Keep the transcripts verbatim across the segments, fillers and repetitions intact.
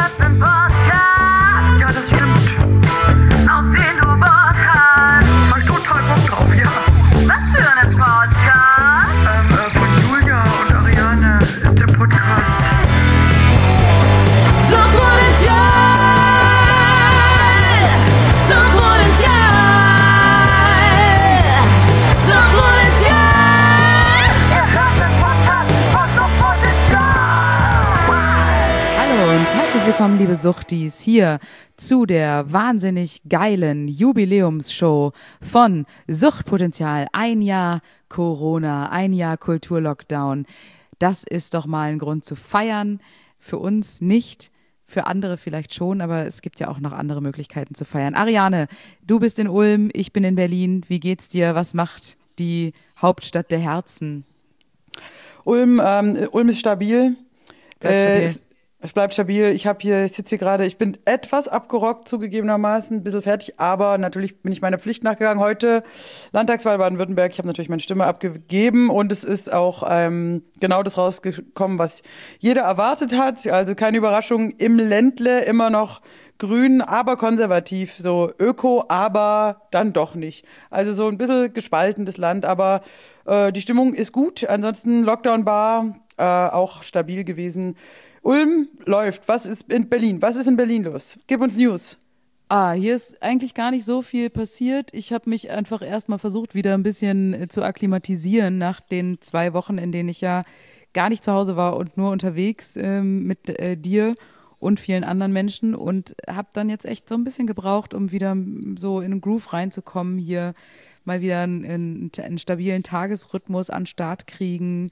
hörst einen Podcast. Ja, das stimmt. Auf den du Bock hast. Hab ich total Bock drauf, ja. Was für einen Podcast? Ähm, äh, von Julia und Ariane. Der Podcast. Suchtpotenzial. Suchtpotenzial. Suchtpotenzial. Ihr hört einen Podcast von Suchtpotenzial. Hallo und herzlich willkommen, liebe Suchtis, hier zu der wahnsinnig geilen Jubiläumsshow von Suchtpotenzial. Ein Jahr Corona, ein Jahr Kulturlockdown. Das ist doch mal ein Grund zu feiern. Für uns nicht, für andere vielleicht schon, aber es gibt ja auch noch andere Möglichkeiten zu feiern. Ariane, du bist in Ulm, ich bin in Berlin. Wie geht's dir? Was macht die Hauptstadt der Herzen? Ulm, ähm, Ulm ist stabil. Bleibt Äh, stabil. es, es bleibt stabil. Ich habe hier, ich sitze hier gerade, ich bin etwas abgerockt zugegebenermaßen, ein bisschen fertig, aber natürlich bin ich meiner Pflicht nachgegangen. Heute Landtagswahl Baden-Württemberg, ich habe natürlich meine Stimme abgegeben und es ist auch ähm, genau das rausgekommen, was jeder erwartet hat. Also keine Überraschung, im Ländle immer noch grün, aber konservativ, so öko, aber dann doch nicht. Also so ein bisschen gespaltenes Land, aber äh, die Stimmung ist gut. Ansonsten Lockdown war äh, auch stabil gewesen. Ulm läuft. Was ist in Berlin? Was ist in Berlin los? Gib uns News. Ah, hier ist eigentlich gar nicht so viel passiert. Ich habe mich einfach erstmal versucht, wieder ein bisschen äh, zu akklimatisieren nach den zwei Wochen, in denen ich ja gar nicht zu Hause war und nur unterwegs ähm, mit äh, dir und vielen anderen Menschen und habe dann jetzt echt so ein bisschen gebraucht, um wieder so in den Groove reinzukommen, hier mal wieder einen, einen, einen stabilen Tagesrhythmus an den Start kriegen,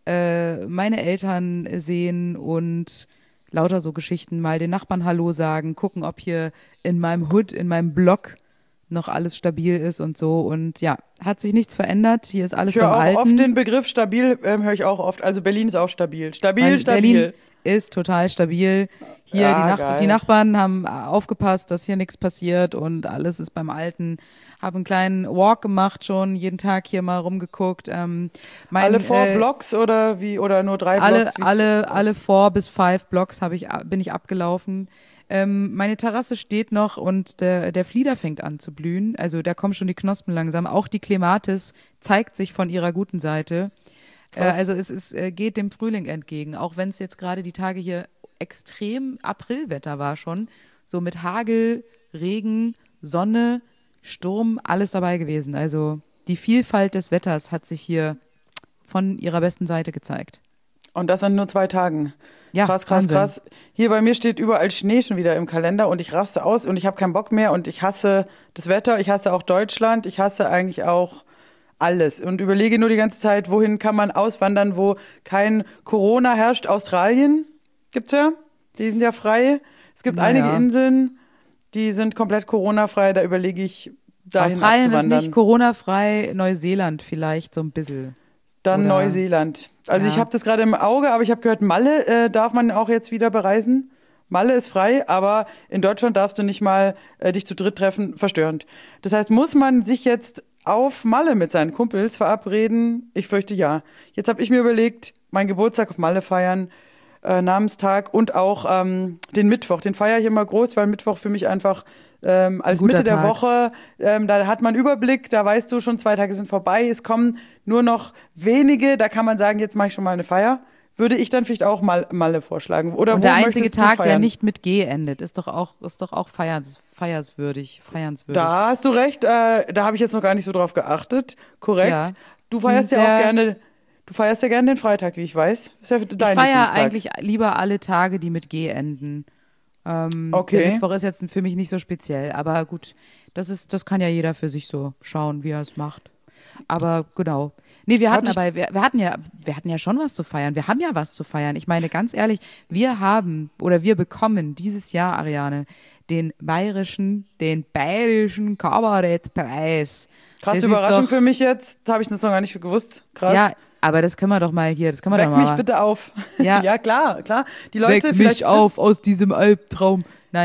äh, meine Eltern sehen und lauter so Geschichten, mal den Nachbarn Hallo sagen, gucken, ob hier in meinem Hood, in meinem Block noch alles stabil ist und so. Und ja, hat sich nichts verändert. Hier ist alles Ich beim höre auch Alten. oft den Begriff stabil, ähm, höre ich auch oft. Also Berlin ist auch stabil. Stabil, Weil stabil. Berlin ist total stabil. Hier, Ja, die, Nach geil. die Nachbarn haben aufgepasst, dass hier nichts passiert und alles ist beim Alten. Habe einen kleinen Walk gemacht schon, jeden Tag hier mal rumgeguckt. Ähm, mein, Alle vier äh, Blocks oder wie oder nur drei alle, Blocks? Wie alle, alle four bis five Blocks habe ich, bin ich abgelaufen. Ähm, meine Terrasse steht noch und der, der Flieder fängt an zu blühen. Also da kommen schon die Knospen langsam. Auch die Klematis zeigt sich von ihrer guten Seite. Äh, Krass. also es ist, äh, geht dem Frühling entgegen. Auch wenn es jetzt gerade die Tage hier extrem Aprilwetter war schon. So mit Hagel, Regen, Sonne, Sturm, alles dabei gewesen. Also die Vielfalt des Wetters hat sich hier von ihrer besten Seite gezeigt. Und das an nur zwei Tagen. Ja, krass, krass, Wahnsinn. krass. Hier bei mir steht überall Schnee schon wieder im Kalender und ich raste aus und ich habe keinen Bock mehr und ich hasse das Wetter, ich hasse auch Deutschland, ich hasse eigentlich auch alles und überlege nur die ganze Zeit, wohin kann man auswandern, wo kein Corona herrscht. Australien gibt's ja, die sind ja frei. Es gibt Naja. einige Inseln, die sind komplett Corona-frei, da überlege ich, dahin Australien ist abzuwandern. nicht Corona-frei, Neuseeland vielleicht so ein bisschen. Dann Oder- Neuseeland. Also Ja. ich habe das gerade im Auge, aber ich habe gehört, Malle äh, darf man auch jetzt wieder bereisen. Malle ist frei, aber in Deutschland darfst du nicht mal äh, dich zu dritt treffen, verstörend. Das heißt, muss man sich jetzt auf Malle mit seinen Kumpels verabreden? Ich fürchte ja. Jetzt habe ich mir überlegt, meinen Geburtstag auf Malle feiern, äh, Namenstag und auch ähm, den Mittwoch. Den feiere ich immer groß, weil Mittwoch für mich einfach ähm, als Guter Mitte der Tag. Woche, ähm, da hat man Überblick, da weißt du schon, zwei Tage sind vorbei, es kommen nur noch wenige, da kann man sagen, jetzt mache ich schon mal eine Feier. Würde ich dann vielleicht auch mal Malle vorschlagen. Oder Und wo der einzige möchtest du Tag, der feiern? nicht mit G endet, ist doch auch, ist doch auch feierns, feierswürdig, feiernswürdig. Da hast du recht, äh, da habe ich jetzt noch gar nicht so drauf geachtet. Korrekt. Ja. Du Ist ein feierst ja sehr- auch gerne, du feierst ja gerne den Freitag, wie ich weiß. Ist ja dein Ich feiere Lieblingstag. eigentlich lieber alle Tage, die mit G enden. Ähm, Okay. Der Mittwoch ist jetzt für mich nicht so speziell, aber gut, das ist, das kann ja jeder für sich so schauen, wie er es macht. Aber genau. Nee, wir hatten Hatte ich- aber, wir, wir hatten ja, wir hatten ja schon was zu feiern. Wir haben ja was zu feiern. Ich meine, ganz ehrlich, wir haben oder wir bekommen dieses Jahr, Ariane, den bayerischen, den bayerischen Kabarettpreis. Krasse Das ist Überraschung doch- für mich jetzt. Das habe ich das noch gar nicht gewusst. Krass. Ja, aber das können wir doch mal hier, das können wir Weck doch mal. mich bitte auf. Ja. Ja, klar, klar. Die Leute Weck vielleicht mich auf aus diesem Albtraum. Nein,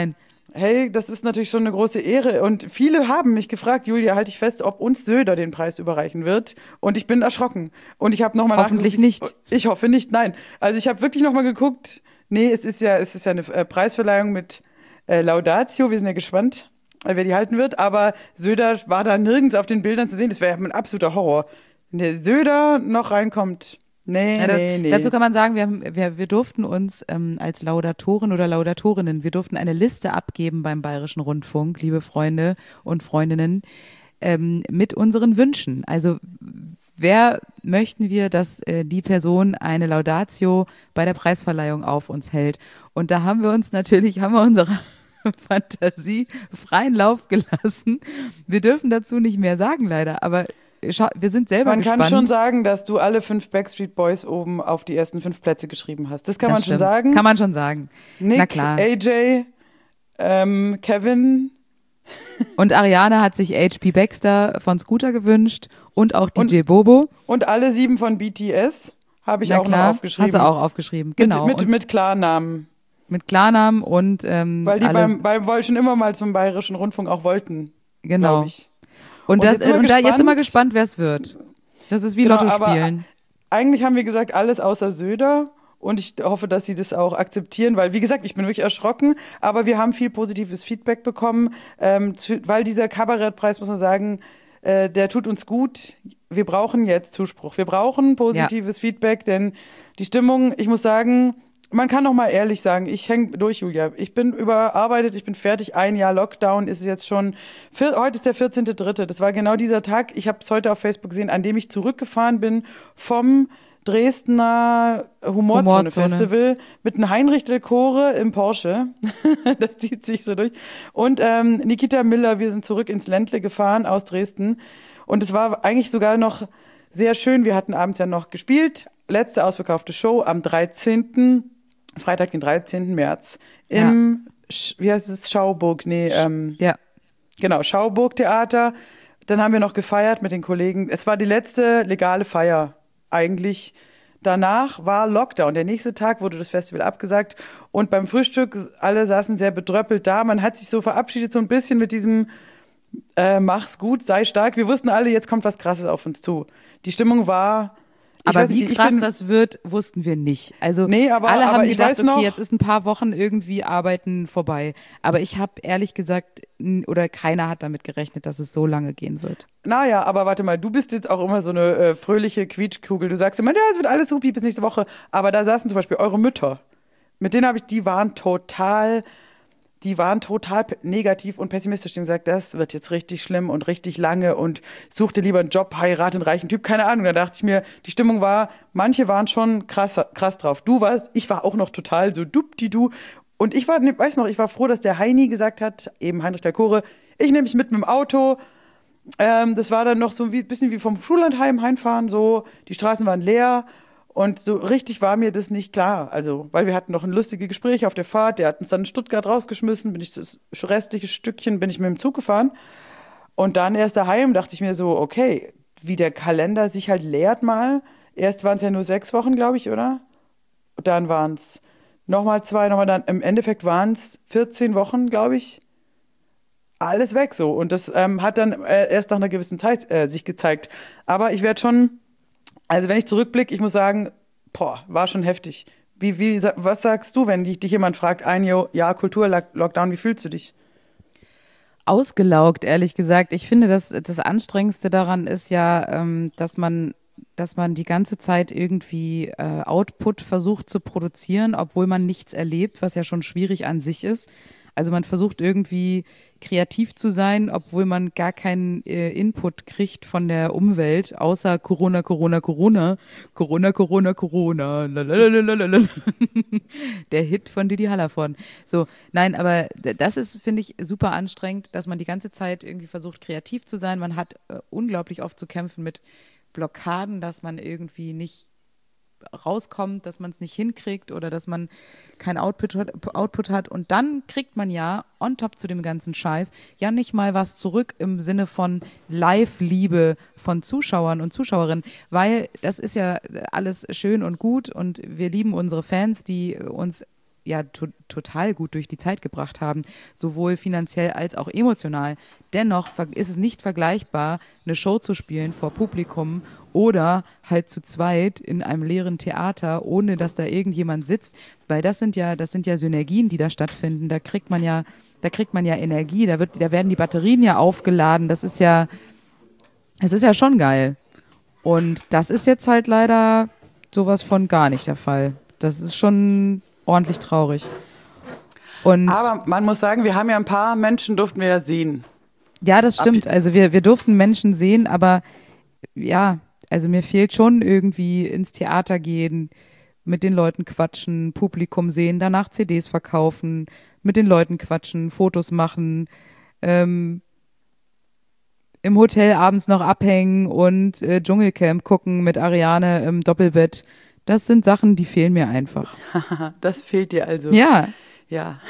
Hey, das ist natürlich schon eine große Ehre. Und viele haben mich gefragt, Julia, halte ich fest, ob uns Söder den Preis überreichen wird. Und ich bin erschrocken. Und ich habe nochmal Hoffentlich nicht. Ich hoffe nicht, nein. Also ich habe wirklich nochmal geguckt. Nee, es ist ja, es ist ja eine äh, Preisverleihung mit äh, Laudatio. Wir sind ja gespannt, äh, wer die halten wird. Aber Söder war da nirgends auf den Bildern zu sehen. Das wäre ja ein absoluter Horror. Wenn der Söder noch reinkommt. Nee, Ja, da, nee, nee. Dazu kann man sagen, wir, haben, wir, wir durften uns ähm, als Laudatoren oder Laudatorinnen, wir durften eine Liste abgeben beim Bayerischen Rundfunk, liebe Freunde und Freundinnen, ähm, mit unseren Wünschen. Also wer möchten wir, dass äh, die Person eine Laudatio bei der Preisverleihung auf uns hält? Und da haben wir uns natürlich, haben wir unsere Fantasie freien Lauf gelassen. Wir dürfen dazu nicht mehr sagen, leider, aber schau, wir sind selber Man gespannt. kann schon sagen, dass du alle fünf Backstreet Boys oben auf die ersten fünf Plätze geschrieben hast. Das kann Das man stimmt. schon sagen. Kann man schon sagen. Nick, Na klar. A J, ähm, Kevin Und Ariane hat sich H P Baxter von Scooter gewünscht und auch D J Und- Bobo. und alle sieben von B T S habe ich Na auch klar, noch aufgeschrieben. hast du auch aufgeschrieben. Genau. Mit, mit, und mit Klarnamen. mit Klarnamen und ähm, Weil die alles, beim, beim woll- schon immer mal zum Bayerischen Rundfunk auch wollten, genau. glaube ich. Und, Und das, jetzt sind wir und da, jetzt sind wir gespannt. gespannt, wer es wird. Das ist wie Genau, Lotto aber spielen. Eigentlich haben wir gesagt, alles außer Söder. Und ich hoffe, dass sie das auch akzeptieren, weil, wie gesagt, ich bin wirklich erschrocken, aber wir haben viel positives Feedback bekommen, ähm, zu, weil dieser Kabarettpreis, muss man sagen, äh, der tut uns gut. Wir brauchen jetzt Zuspruch. Wir brauchen positives Feedback, denn die Stimmung, ich muss sagen, man kann noch mal ehrlich sagen, ich hänge durch, Julia. Ich bin überarbeitet, ich bin fertig. Ein Jahr Lockdown ist es jetzt schon. Vier, heute ist der vierzehnte dritte Das war genau dieser Tag, ich habe es heute auf Facebook gesehen, an dem ich zurückgefahren bin vom Dresdner Humorzone-Festival mit einem Heinrich del Core im Porsche. Das zieht sich so durch. Und ähm, Nikita Miller, wir sind zurück ins Ländle gefahren aus Dresden. Und es war eigentlich sogar noch sehr schön. Wir hatten abends ja noch gespielt. Letzte ausverkaufte Show am dreizehnten Freitag, den dreizehnten März im, Sch- wie heißt es, Schauburg, nee, ähm, Ja. genau, Schauburg-Theater. Dann haben wir noch gefeiert mit den Kollegen. Es war die letzte legale Feier eigentlich. Danach war Lockdown. Der nächste Tag wurde das Festival abgesagt und beim Frühstück, alle saßen sehr bedröppelt da. Man hat sich so verabschiedet, so ein bisschen mit diesem äh, mach's gut, sei stark. Wir wussten alle, jetzt kommt was Krasses auf uns zu. Die Stimmung war... ich Aber weiß wie nicht, ich krass bin- das wird, wussten wir nicht. Also Nee, aber- alle aber haben ich gedacht, weiß noch- okay, jetzt ist ein paar Wochen irgendwie Arbeiten vorbei. Aber ich habe ehrlich gesagt, n- oder keiner hat damit gerechnet, dass es so lange gehen wird. Naja, aber warte mal, du bist jetzt auch immer so eine äh, fröhliche Quietschkugel. Du sagst immer, ja, es wird alles supi bis nächste Woche. Aber da saßen zum Beispiel eure Mütter. Mit denen habe ich, die waren total, die waren total pe- negativ und pessimistisch. Die haben gesagt, das wird jetzt richtig schlimm und richtig lange und such dir lieber einen Job, heirat einen reichen Typ, keine Ahnung. Da dachte ich mir, die Stimmung war, manche waren schon krass, krass drauf. Du warst, ich war auch noch total so dupdi-du. Und ich war, ne, weiß noch, ich war froh, dass der Heini gesagt hat, eben Heinrich der Kore, ich nehme mich mit mit dem Auto. Ähm, das war dann noch so ein bisschen wie vom Schullandheim heimfahren, so, die Straßen waren leer und so richtig war mir das nicht klar. Also, weil wir hatten noch ein lustiges Gespräch auf der Fahrt, der hat uns dann in Stuttgart rausgeschmissen, bin ich das restliche Stückchen, bin ich mit dem Zug gefahren und dann erst daheim dachte ich mir so, okay, wie der Kalender sich halt leert mal. Erst waren es ja nur sechs Wochen, glaube ich, oder? Und dann waren es nochmal zwei, nochmal dann, im Endeffekt waren es vierzehn Wochen, glaube ich. Alles weg so. Und das ähm, hat dann äh, erst nach einer gewissen Zeit äh, sich gezeigt. Aber ich werde schon, also wenn ich zurückblicke, ich muss sagen, boah, war schon heftig. Wie, wie, sa- was sagst du, wenn dich, dich jemand fragt, ein Jo- Jahr Kultur-Lockdown, wie fühlst du dich? Ausgelaugt, ehrlich gesagt. Ich finde, dass das Anstrengendste daran ist ja, ähm, dass man dass man die ganze Zeit irgendwie äh, Output versucht zu produzieren, obwohl man nichts erlebt, was ja schon schwierig an sich ist. Also man versucht irgendwie kreativ zu sein, obwohl man gar keinen äh, Input kriegt von der Umwelt, außer Corona, Corona, Corona, Corona, Corona, Corona, lalalala. Der Hit von Didi Hallervorden. So, nein, aber das ist, finde ich, super anstrengend, dass man die ganze Zeit irgendwie versucht, kreativ zu sein. Man hat äh, unglaublich oft zu kämpfen mit Blockaden, dass man irgendwie nicht rauskommt, dass man es nicht hinkriegt oder dass man kein Output hat, Output hat. Und dann kriegt man ja on top zu dem ganzen Scheiß ja nicht mal was zurück im Sinne von Live-Liebe von Zuschauern und Zuschauerinnen, weil das ist ja alles schön und gut und wir lieben unsere Fans, die uns ja to- total gut durch die Zeit gebracht haben, sowohl finanziell als auch emotional. Dennoch ver- ist es nicht vergleichbar, eine Show zu spielen vor Publikum oder halt zu zweit in einem leeren Theater, ohne dass da irgendjemand sitzt, weil das sind ja, das sind ja Synergien, die da stattfinden. Da kriegt man ja, da kriegt man ja Energie, da wird, da werden die Batterien ja aufgeladen. Das ist ja, es ist ja schon geil. Und das ist jetzt halt leider sowas von gar nicht der Fall. Das ist schon ordentlich traurig. Und Aber man muss sagen, wir haben ja ein paar Menschen, durften wir ja sehen. ja, das stimmt. Also wir, wir durften Menschen sehen, aber ja, also mir fehlt schon irgendwie ins Theater gehen, mit den Leuten quatschen, Publikum sehen, danach C Ds verkaufen, mit den Leuten quatschen, Fotos machen, ähm, im Hotel abends noch abhängen und äh, Dschungelcamp gucken mit Ariane im Doppelbett. Das sind Sachen, die fehlen mir einfach. Das fehlt dir also. Ja, Ja.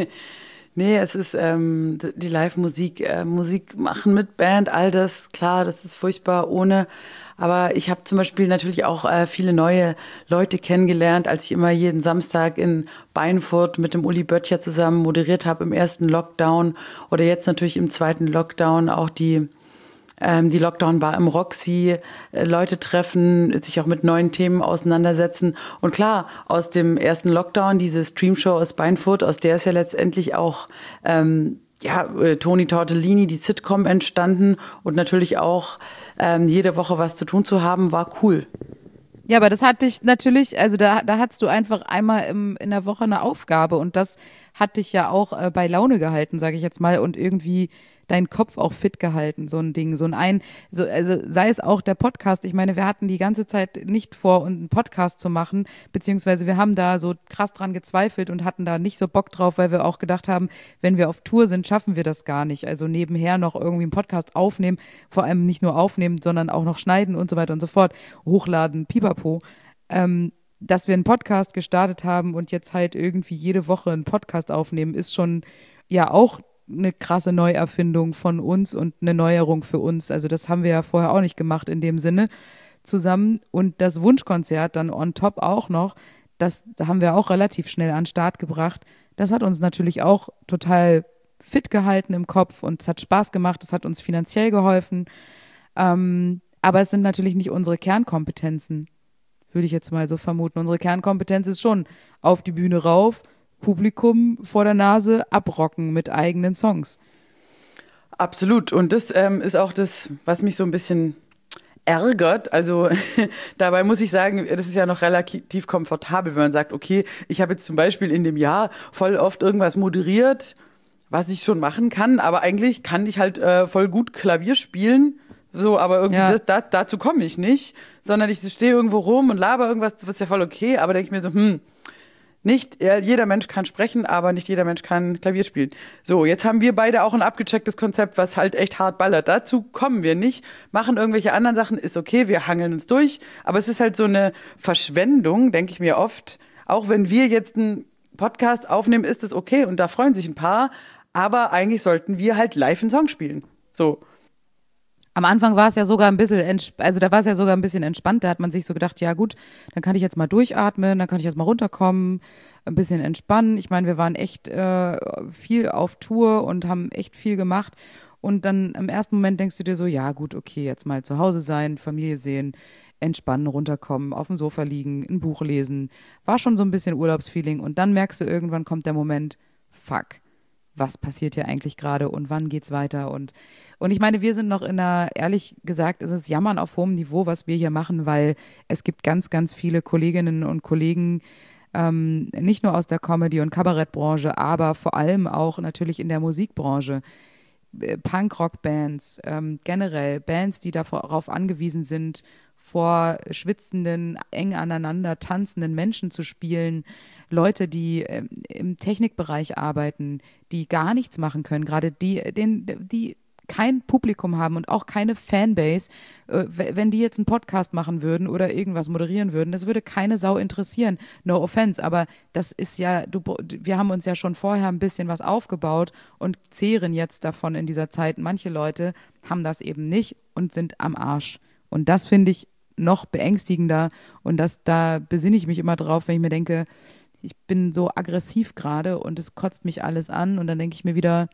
Nee, es ist ähm, d- die Live-Musik, äh, Musik machen mit Band, all das, klar, das ist furchtbar ohne. Aber ich habe zum Beispiel natürlich auch äh, viele neue Leute kennengelernt, als ich immer jeden Samstag in Beinfurt mit dem Uli Böttcher zusammen moderiert habe im ersten Lockdown oder jetzt natürlich im zweiten Lockdown auch die ähm, die Lockdown-Bar im Roxy, äh, Leute treffen, sich auch mit neuen Themen auseinandersetzen. Und klar, aus dem ersten Lockdown, diese Streamshow aus Beinfurt, aus der ist ja letztendlich auch ähm, ja, äh, Toni Tortellini, die Sitcom entstanden und natürlich auch ähm, jede Woche was zu tun zu haben, war cool. ja, aber das hatte ich natürlich, also da, da hattest du einfach einmal im, in der Woche eine Aufgabe und das hat dich ja auch äh, bei Laune gehalten, sage ich jetzt mal, und irgendwie deinen Kopf auch fit gehalten, so ein Ding, so ein ein, so, also sei es auch der Podcast. Ich meine, wir hatten die ganze Zeit nicht vor, einen Podcast zu machen, beziehungsweise wir haben da so krass dran gezweifelt und hatten da nicht so Bock drauf, weil wir auch gedacht haben, wenn wir auf Tour sind, schaffen wir das gar nicht. Also nebenher noch irgendwie einen Podcast aufnehmen, vor allem nicht nur aufnehmen, sondern auch noch schneiden und so weiter und so fort, hochladen, pipapo. Ähm, dass wir einen Podcast gestartet haben und jetzt halt irgendwie jede Woche einen Podcast aufnehmen, ist schon ja auch eine krasse Neuerfindung von uns und eine Neuerung für uns. Also das haben wir ja vorher auch nicht gemacht in dem Sinne zusammen. Und das Wunschkonzert dann on top auch noch, das haben wir auch relativ schnell an den Start gebracht. Das hat uns natürlich auch total fit gehalten im Kopf und es hat Spaß gemacht, es hat uns finanziell geholfen. Ähm, aber es sind natürlich nicht unsere Kernkompetenzen, würde ich jetzt mal so vermuten. Unsere Kernkompetenz ist schon auf die Bühne rauf, Publikum vor der Nase abrocken mit eigenen Songs. Absolut. Und das ähm, ist auch das, was mich so ein bisschen ärgert. Also dabei muss ich sagen, das ist ja noch relativ komfortabel, wenn man sagt, okay, ich habe jetzt zum Beispiel in dem Jahr voll oft irgendwas moderiert, was ich schon machen kann, aber eigentlich kann ich halt äh, voll gut Klavier spielen. So, aber irgendwie Ja. das, da, dazu komme ich nicht, sondern ich stehe irgendwo rum und laber irgendwas, das ist ja voll okay, aber denke ich mir so, hm, nicht ja, jeder Mensch kann sprechen, aber nicht jeder Mensch kann Klavier spielen. So, jetzt haben wir beide auch ein abgechecktes Konzept, was halt echt hart ballert. Dazu kommen wir nicht, machen irgendwelche anderen Sachen, ist okay, wir hangeln uns durch, aber es ist halt so eine Verschwendung, denke ich mir oft. Auch wenn wir jetzt einen Podcast aufnehmen, ist es okay und da freuen sich ein paar, aber eigentlich sollten wir halt live einen Song spielen. So. Am Anfang war es ja sogar ein bisschen, entsp- also da war es ja sogar ein bisschen entspannt. Da hat man sich so gedacht, ja gut, dann kann ich jetzt mal durchatmen, dann kann ich jetzt mal runterkommen, ein bisschen entspannen. Ich meine, wir waren echt äh, viel auf Tour und haben echt viel gemacht. Und dann im ersten Moment denkst du dir so, ja gut, okay, jetzt mal zu Hause sein, Familie sehen, entspannen, runterkommen, auf dem Sofa liegen, ein Buch lesen. War schon so ein bisschen Urlaubsfeeling. Und dann merkst du, irgendwann kommt der Moment, fuck. Was passiert hier eigentlich gerade und wann geht's weiter? Und, und ich meine, wir sind noch in einer, ehrlich gesagt, es ist Jammern auf hohem Niveau, was wir hier machen, weil es gibt ganz, ganz viele Kolleginnen und Kollegen, ähm, nicht nur aus der Comedy- und Kabarettbranche, aber vor allem auch natürlich in der Musikbranche. äh, Punkrock-Bands, ähm, generell Bands, die darauf angewiesen sind, vor schwitzenden, eng aneinander tanzenden Menschen zu spielen, Leute, die ähm, im Technikbereich arbeiten, die gar nichts machen können, gerade die, den, die kein Publikum haben und auch keine Fanbase, äh, w- wenn die jetzt einen Podcast machen würden oder irgendwas moderieren würden, das würde keine Sau interessieren. No offense, aber das ist ja, du, wir haben uns ja schon vorher ein bisschen was aufgebaut und zehren jetzt davon in dieser Zeit. Manche Leute haben das eben nicht und sind am Arsch. Und das finde ich noch beängstigender und das, da besinne ich mich immer drauf, wenn ich mir denke, ich bin so aggressiv gerade und es kotzt mich alles an und dann denke ich mir wieder,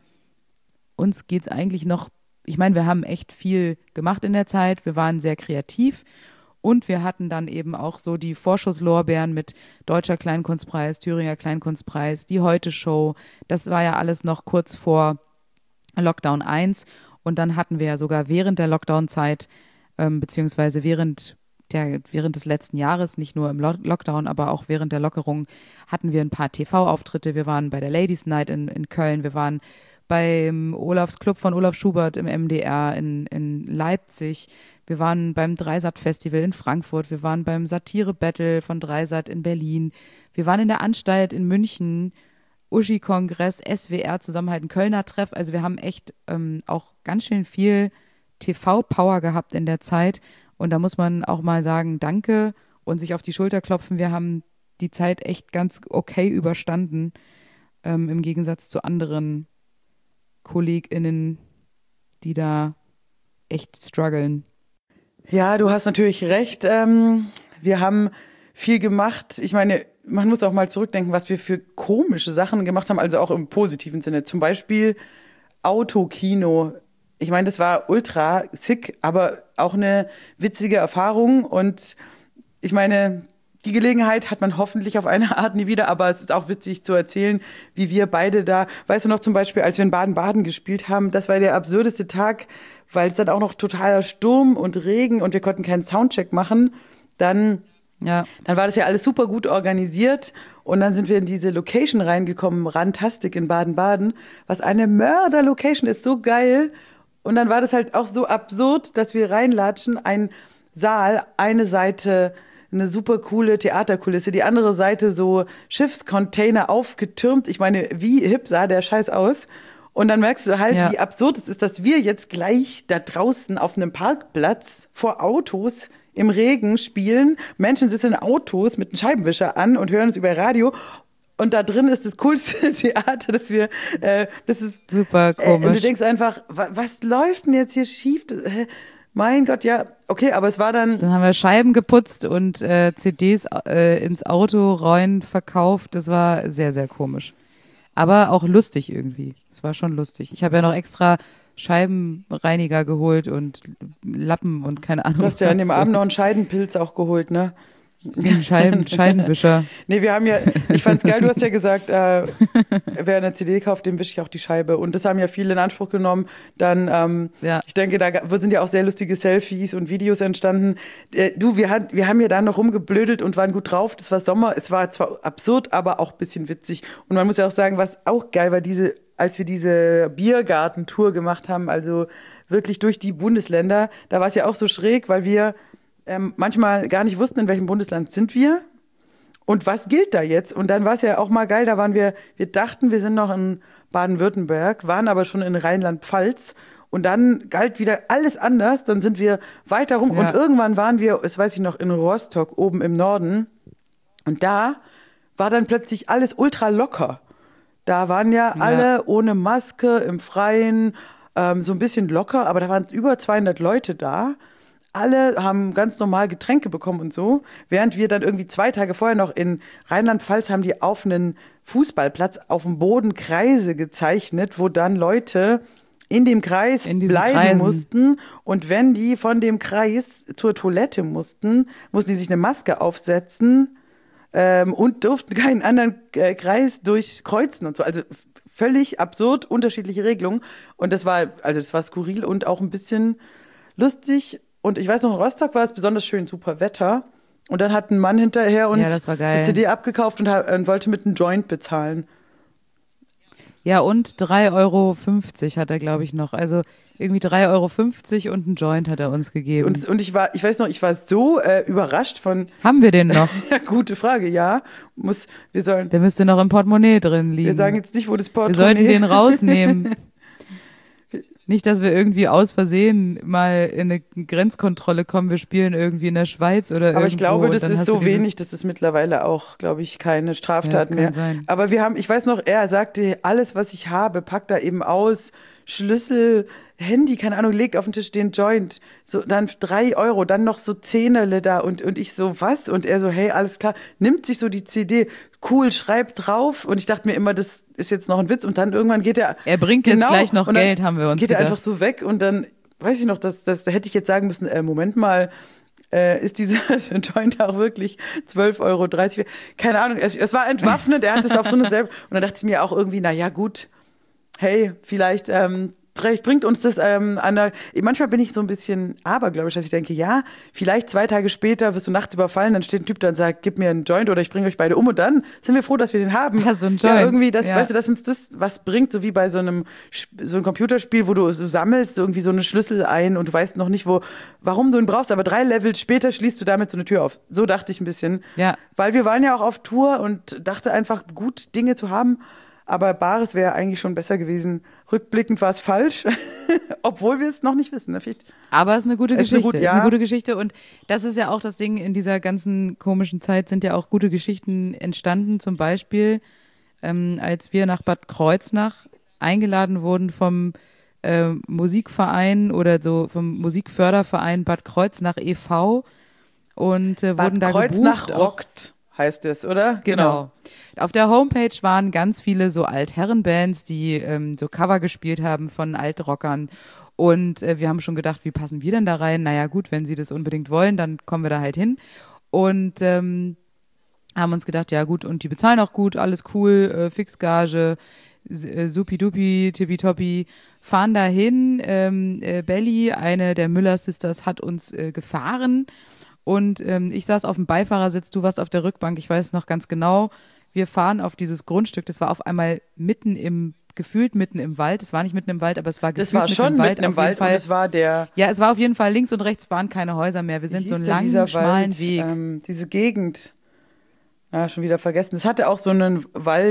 uns geht es eigentlich noch, ich meine, wir haben echt viel gemacht in der Zeit, wir waren sehr kreativ und wir hatten dann eben auch so die Vorschusslorbeeren mit Deutscher Kleinkunstpreis, Thüringer Kleinkunstpreis, die Heute-Show, das war ja alles noch kurz vor Lockdown eins und dann hatten wir ja sogar während der Lockdown-Zeit, ähm, beziehungsweise während Der, während des letzten Jahres, nicht nur im Lo- Lockdown, aber auch während der Lockerung, hatten wir ein paar T V-Auftritte. Wir waren bei der Ladies Night in, in Köln, wir waren beim Olafs Club von Olaf Schubert im M D R in, in Leipzig, wir waren beim Dreisat-Festival in Frankfurt, wir waren beim Satire-Battle von Dreisat in Berlin, wir waren in der Anstalt in München, Uschi-Kongress, S W R Zusammenhalten, Kölner Treff. Also wir haben echt ähm, auch ganz schön viel T V-Power gehabt in der Zeit. Und da muss man auch mal sagen, danke und sich auf die Schulter klopfen. Wir haben die Zeit echt ganz okay überstanden, ähm, im Gegensatz zu anderen KollegInnen, die da echt strugglen. Ja, du hast natürlich recht. Ähm, wir haben viel gemacht. Ich meine, man muss auch mal zurückdenken, was wir für komische Sachen gemacht haben, also auch im positiven Sinne. Zum Beispiel Autokino. Ich meine, das war ultra sick, aber auch eine witzige Erfahrung. Und ich meine, die Gelegenheit hat man hoffentlich auf eine Art nie wieder, aber es ist auch witzig zu erzählen, wie wir beide da, weißt du noch zum Beispiel, als wir in Baden-Baden gespielt haben, das war der absurdeste Tag, weil es dann auch noch totaler Sturm und Regen und wir konnten keinen Soundcheck machen. Dann, Ja. dann war das ja alles super gut organisiert und dann sind wir in diese Location reingekommen, Rantastic in Baden-Baden, was eine Mörder-Location ist, so geil. Und dann war das halt auch so absurd, dass wir reinlatschen, ein Saal, eine Seite eine super coole Theaterkulisse, die andere Seite so Schiffscontainer aufgetürmt. Ich meine, wie hip sah der Scheiß aus? Und dann merkst du halt, Ja. wie absurd es ist, dass wir jetzt gleich da draußen auf einem Parkplatz vor Autos im Regen spielen. Menschen sitzen in Autos mit einem Scheibenwischer an und hören es über Radio. Und da drin ist das coolste Theater, dass wir, äh, das ist Super Äh, und du komisch. denkst einfach, wa- was läuft denn jetzt hier schief? Das, äh, mein Gott, ja, okay, aber es war dann, Dann haben wir Scheiben geputzt und äh, C Ds äh, ins Auto rein verkauft. Das war sehr, sehr komisch. Aber auch lustig irgendwie. Es war schon lustig. Ich habe ja noch extra Scheibenreiniger geholt und Lappen und keine Ahnung. du hast ja an dem was. Abend noch einen Scheidenpilz auch geholt, ne? Scheiben, Scheibenwischer. Nee, wir haben ja, ich fand's geil, du hast ja gesagt, äh, wer eine C D kauft, dem wische ich auch die Scheibe. Und das haben ja viele in Anspruch genommen. Dann, ähm, Ja. ich denke, da ga- sind ja auch sehr lustige Selfies und Videos entstanden. Äh, du, wir, hat, wir haben ja da noch rumgeblödelt und waren gut drauf. Das war Sommer, es war zwar absurd, aber auch ein bisschen witzig. Und man muss ja auch sagen, was auch geil war, diese, als wir diese Biergartentour gemacht haben, also wirklich durch die Bundesländer, da war es ja auch so schräg, weil wir ähm, manchmal gar nicht wussten, in welchem Bundesland sind wir. Und was gilt da jetzt? Und dann war es ja auch mal geil, da waren wir, wir dachten, wir sind noch in Baden-Württemberg, waren aber schon in Rheinland-Pfalz. Und dann galt wieder alles anders. Dann sind wir weiter rum. Ja. Und irgendwann waren wir, das weiß ich noch, in Rostock, oben im Norden. Und da war dann plötzlich alles ultra locker. Da waren ja, Ja. alle ohne Maske, im Freien, ähm, so ein bisschen locker. Aber da waren über zweihundert Leute da. Alle haben ganz normal Getränke bekommen und so. Während wir dann irgendwie zwei Tage vorher noch in Rheinland-Pfalz haben die auf einen Fußballplatz auf dem Boden Kreise gezeichnet, wo dann Leute in dem Kreis In diesen bleiben Kreisen. mussten. Und wenn die von dem Kreis zur Toilette mussten, mussten die sich eine Maske aufsetzen ähm, und durften keinen anderen äh, Kreis durchkreuzen und so. Also f- völlig absurd, unterschiedliche Regelungen. Und das war, also das war skurril und auch ein bisschen lustig. Und ich weiß noch, in Rostock war es besonders schön, super Wetter. Und dann hat ein Mann hinterher uns Ja, das war geil. eine C D abgekauft und, hat, und wollte mit einem Joint bezahlen. Ja, und drei Euro fünfzig hat er, glaube ich, noch. Also irgendwie drei Euro fünfzig und ein Joint hat er uns gegeben. Und, und ich war, ich weiß noch, ich war so äh, überrascht von, Haben wir den noch? ja, gute Frage, ja. Muss, wir sollen, Der müsste noch im Portemonnaie drin liegen. wir sagen jetzt nicht, wo das Wir Portemonnaie sollten den rausnehmen. Nicht, dass wir irgendwie aus Versehen mal in eine Grenzkontrolle kommen. Wir spielen irgendwie in der Schweiz oder irgendwo. Aber ich glaube, und das dann ist hast du so dieses- wenig, dass es mittlerweile auch, glaube ich, keine Straftat Ja, das kann mehr. sein. Aber wir haben, ich weiß noch, er sagte, alles, was ich habe, packt da eben aus, Schlüssel, Handy, keine Ahnung, legt auf den Tisch den Joint, so dann drei Euro, dann noch so Zehnerle da und, und ich so, was? Und er so, hey, alles klar, nimmt sich so die C D, cool, schreibt drauf und ich dachte mir immer, das ist jetzt noch ein Witz und dann irgendwann geht er. Er bringt genau, jetzt gleich noch und dann Geld, haben wir uns geht gedacht. er einfach so weg und dann, weiß ich noch, das, das, da hätte ich jetzt sagen müssen, äh, Moment mal, Äh, ist dieser Joint auch wirklich zwölf Euro dreißig? Keine Ahnung, es, es war entwaffnend, er hat es auf so eine selber. Und dann dachte ich mir auch irgendwie, na ja, gut, hey, vielleicht, ähm, vielleicht bringt uns das ähm, an der. Manchmal bin ich so ein bisschen abergläubisch, dass ich denke, ja, vielleicht zwei Tage später wirst du nachts überfallen, dann steht ein Typ da und sagt, gib mir einen Joint oder ich bringe euch beide um und dann sind wir froh, dass wir den haben. Ja, so ein Joint. Ja, irgendwie, das, Ja. weißt du, dass uns das was bringt, so wie bei so einem Sp- so einem Computerspiel, wo du so sammelst irgendwie so eine Schlüssel ein und du weißt noch nicht, wo, warum du ihn brauchst, aber drei Level später schließt du damit so eine Tür auf. So dachte ich ein bisschen. Ja. Weil wir waren ja auch auf Tour und dachte einfach, gut, Dinge zu haben. Aber Bares wäre eigentlich schon besser gewesen. Rückblickend war es falsch, obwohl wir es noch nicht wissen. Ne? Vielleicht Aber es ist eine gute Es ist eine Geschichte. gut- Es ist eine ja. gute Geschichte. Und das ist ja auch das Ding, in dieser ganzen komischen Zeit sind ja auch gute Geschichten entstanden. Zum Beispiel, ähm, als wir nach Bad Kreuznach eingeladen wurden vom äh, Musikverein oder so vom Musikförderverein Bad Kreuznach e V und äh, wurden Bad da Kreuznach gebucht. Auch- rockt, heißt es, oder? Genau. Auf der Homepage waren ganz viele so Altherrenbands, die ähm, so Cover gespielt haben von Altrockern. Und äh, wir haben schon gedacht, wie passen wir denn da rein? Naja, gut, wenn sie das unbedingt wollen, dann kommen wir da halt hin. Und ähm, haben uns gedacht, ja gut, und die bezahlen auch gut, alles cool, äh, Fixgage, s- äh, supi-dupi, tippitoppi, fahren dahin. Ähm, äh, Belly, eine der Müller-Sisters, hat uns äh, gefahren. Und ähm, ich saß auf dem Beifahrersitz, du warst auf der Rückbank, ich weiß es noch ganz genau. Wir fahren auf dieses Grundstück, das war auf einmal mitten im, gefühlt mitten im Wald. Es war nicht mitten im Wald, aber es war Das gefühlt war mitten schon im Wald. mitten im auf jeden Wald und Fall. es war der. Ja, es war auf jeden Fall links und rechts waren keine Häuser mehr. Wir sind wie so hieß einen denn langen, dieser schmalen Wald? Weg. Ähm, diese Gegend. Ja, schon wieder vergessen. Es hatte auch so einen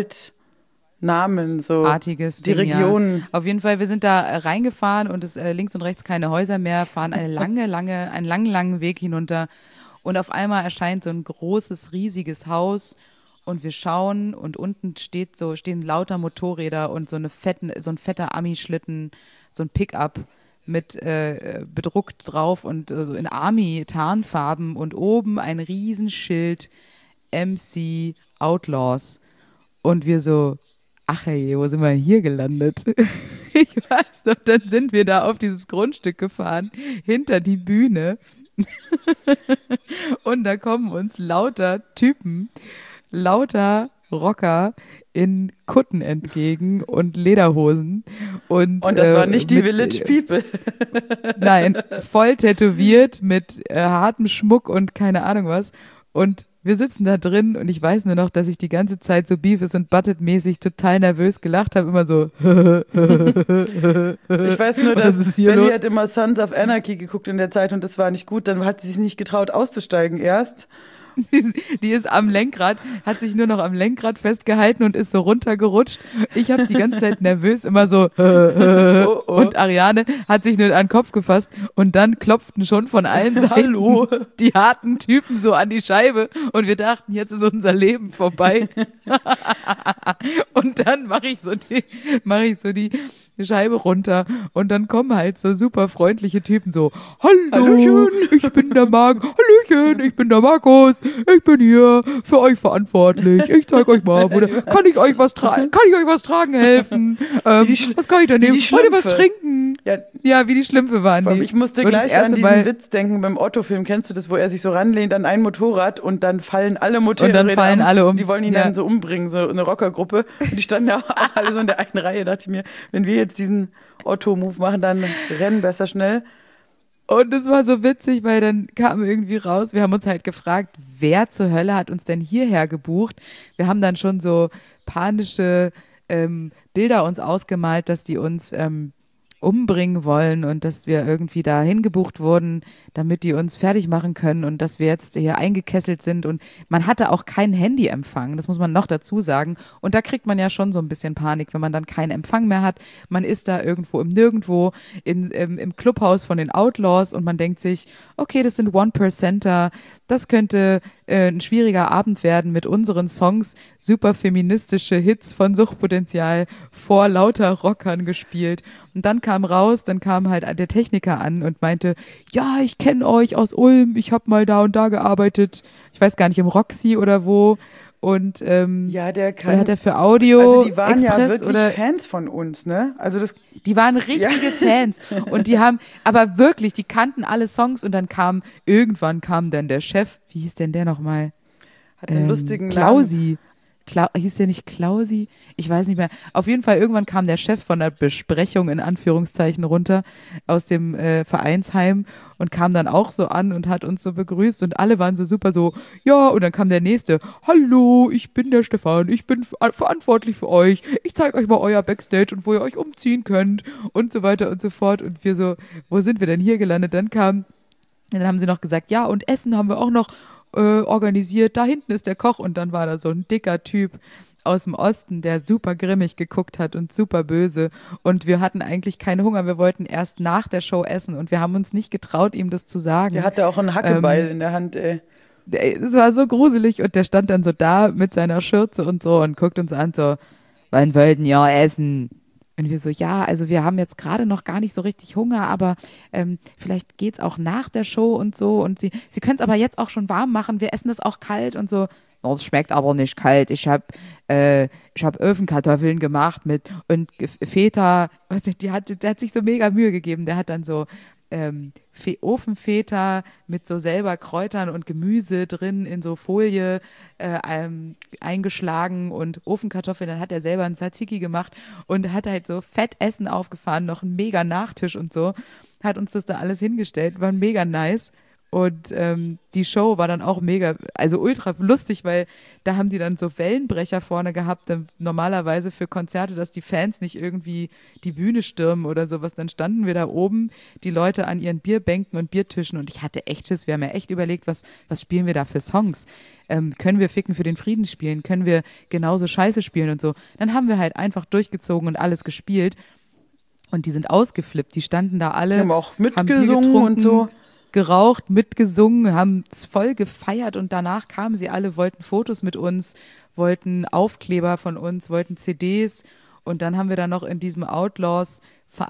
Waldnamen, so Artiges die Ding, Region. Ja. Auf jeden Fall, wir sind da äh, reingefahren und es äh, links und rechts keine Häuser mehr, fahren eine lange, lange, einen langen, langen Weg hinunter und auf einmal erscheint so ein großes, riesiges Haus und wir schauen und unten steht so, stehen lauter Motorräder und so eine fetten, so ein fetter Ami-Schlitten, so ein Pickup mit äh, bedruckt drauf und äh, so in Army-Tarnfarben und oben ein Riesenschild M C Outlaws. Und wir so, ach hey, wo sind wir hier gelandet? Ich weiß noch, dann sind wir da auf dieses Grundstück gefahren, hinter die Bühne. Und da kommen uns lauter Typen, lauter Rocker in Kutten entgegen und Lederhosen. Und, Und das äh, waren nicht die mit- Village People. Nein, voll tätowiert mit äh, hartem Schmuck und keine Ahnung was. Und wir sitzen da drin und ich weiß nur noch, dass ich die ganze Zeit so Beavis und Butthead-mäßig total nervös gelacht habe. Immer so. Ich weiß nur, Was dass ist hier Belly los? hat immer Sons of Anarchy geguckt in der Zeit und das war nicht gut. Dann hat sie sich nicht getraut auszusteigen erst. Die ist am Lenkrad, hat sich nur noch am Lenkrad festgehalten und ist so runtergerutscht. Ich habe die ganze Zeit nervös immer so Oh, oh. und Ariane hat sich nur an den Kopf gefasst und dann klopften schon von allen Seiten Hallo. die harten Typen so an die Scheibe und wir dachten, jetzt ist unser Leben vorbei. Und dann mache ich so die, mache ich so die Scheibe runter und dann kommen halt so super freundliche Typen so, hallo, Hallöchen. ich bin der Marc, Hallöchen, ich bin der Markus, ich bin hier für euch verantwortlich, ich zeig euch mal, wo der, kann ich euch was tragen, kann ich euch was tragen helfen, ähm, Wie die Schl- was kann ich da wie nehmen, die wollt ihr was Schlümpfe. trinken? Ja, Ja, wie die Schlümpfe waren vor allem, die. ich musste Und das gleich an erste diesen Mal- Witz denken beim Otto-Film. Kennst du das, wo er sich so ranlehnt an ein Motorrad und dann fallen alle Motorräder Und dann fallen um. alle um. Die wollen ihn Ja. dann so umbringen, so eine Rockergruppe. Und die standen ja auch alle so in der einen Reihe. Da dachte ich mir, wenn wir jetzt diesen Otto-Move machen, dann rennen besser schnell. Und es war so witzig, weil dann kam irgendwie raus, wir haben uns halt gefragt, wer zur Hölle hat uns denn hierher gebucht? Wir haben dann schon so panische ähm, Bilder uns ausgemalt, dass die uns ähm, umbringen wollen und dass wir irgendwie da hingebucht wurden, damit die uns fertig machen können und dass wir jetzt hier eingekesselt sind und man hatte auch keinen Handyempfang, das muss man noch dazu sagen und da kriegt man ja schon so ein bisschen Panik, wenn man dann keinen Empfang mehr hat, man ist da irgendwo im Nirgendwo in, im, im Clubhaus von den Outlaws und man denkt sich, okay, das sind One-Percenter, das könnte äh, ein schwieriger Abend werden mit unseren Songs, super feministische Hits von Suchtpotenzial vor lauter Rockern gespielt. Und dann kam raus, dann kam halt der Techniker an und meinte, ja, ich kenne euch aus Ulm, ich habe mal da und da gearbeitet, ich weiß gar nicht, im Roxy oder wo. Und ähm, ja, der kann, oder hat er für Audio also die waren Express ja wirklich oder Fans von uns, ne? Also das, die waren richtige Ja. Fans und die haben, aber wirklich, die kannten alle Songs und dann kam, irgendwann kam dann der Chef, wie hieß denn der nochmal? hat den Ähm, lustigen Namen. Klausi. Klau hieß der nicht Klausi? Ich weiß nicht mehr. Auf jeden Fall, irgendwann kam der Chef von der Besprechung in Anführungszeichen runter aus dem äh, Vereinsheim und kam dann auch so an und hat uns so begrüßt und alle waren so super so, ja, und dann kam der Nächste, hallo, ich bin der Stefan, ich bin ver verantwortlich für euch, ich zeige euch mal euer Backstage und wo ihr euch umziehen könnt und so weiter und so fort und wir so, wo sind wir denn hier gelandet? Dann kam, dann haben sie noch gesagt, ja, und Essen haben wir auch noch Äh, organisiert, da hinten ist der Koch und dann war da so ein dicker Typ aus dem Osten, der super grimmig geguckt hat und super böse und wir hatten eigentlich keinen Hunger, wir wollten erst nach der Show essen und wir haben uns nicht getraut, ihm das zu sagen. Der hatte auch einen Hackebeil Ähm, in der Hand, ey. Es war so gruselig und der stand dann so da mit seiner Schürze und so und guckt uns an so, wann wollten ihr essen? Und wir so, ja, also wir haben jetzt gerade noch gar nicht so richtig Hunger, aber ähm, vielleicht geht's auch nach der Show und so. Und sie, sie können es aber jetzt auch schon warm machen, wir essen es auch kalt und so. Oh, es schmeckt aber nicht kalt. Ich habe äh, ich hab Ofenkartoffeln gemacht mit und Feta, weiß nicht, die hat, der hat sich so mega Mühe gegeben. Der hat dann so ähm, Fe Ofenfeta mit so selber Kräutern und Gemüse drin in so Folie äh, ähm, eingeschlagen und Ofenkartoffeln. Dann hat er selber einen Tzatziki gemacht und hat halt so Fettessen aufgefahren, noch einen mega Nachtisch und so. Hat uns das da alles hingestellt, war mega nice. Und ähm, die Show war dann auch mega, also ultra lustig, weil da haben die dann so Wellenbrecher vorne gehabt, dann normalerweise für Konzerte, dass die Fans nicht irgendwie die Bühne stürmen oder sowas. Dann standen wir da oben, die Leute an ihren Bierbänken und Biertischen und ich hatte echt Schiss. Wir haben ja echt überlegt, was, was spielen wir da für Songs? Ähm, können wir Ficken für den Frieden spielen? Können wir genauso Scheiße spielen und so? Dann haben wir halt einfach durchgezogen und alles gespielt und die sind ausgeflippt. Die standen da alle, Die haben auch haben Bier mitgesungen getrunken, und so. geraucht, mitgesungen, haben es voll gefeiert und danach kamen sie alle, wollten Fotos mit uns, wollten Aufkleber von uns, wollten C Ds und dann haben wir dann noch in diesem Outlaws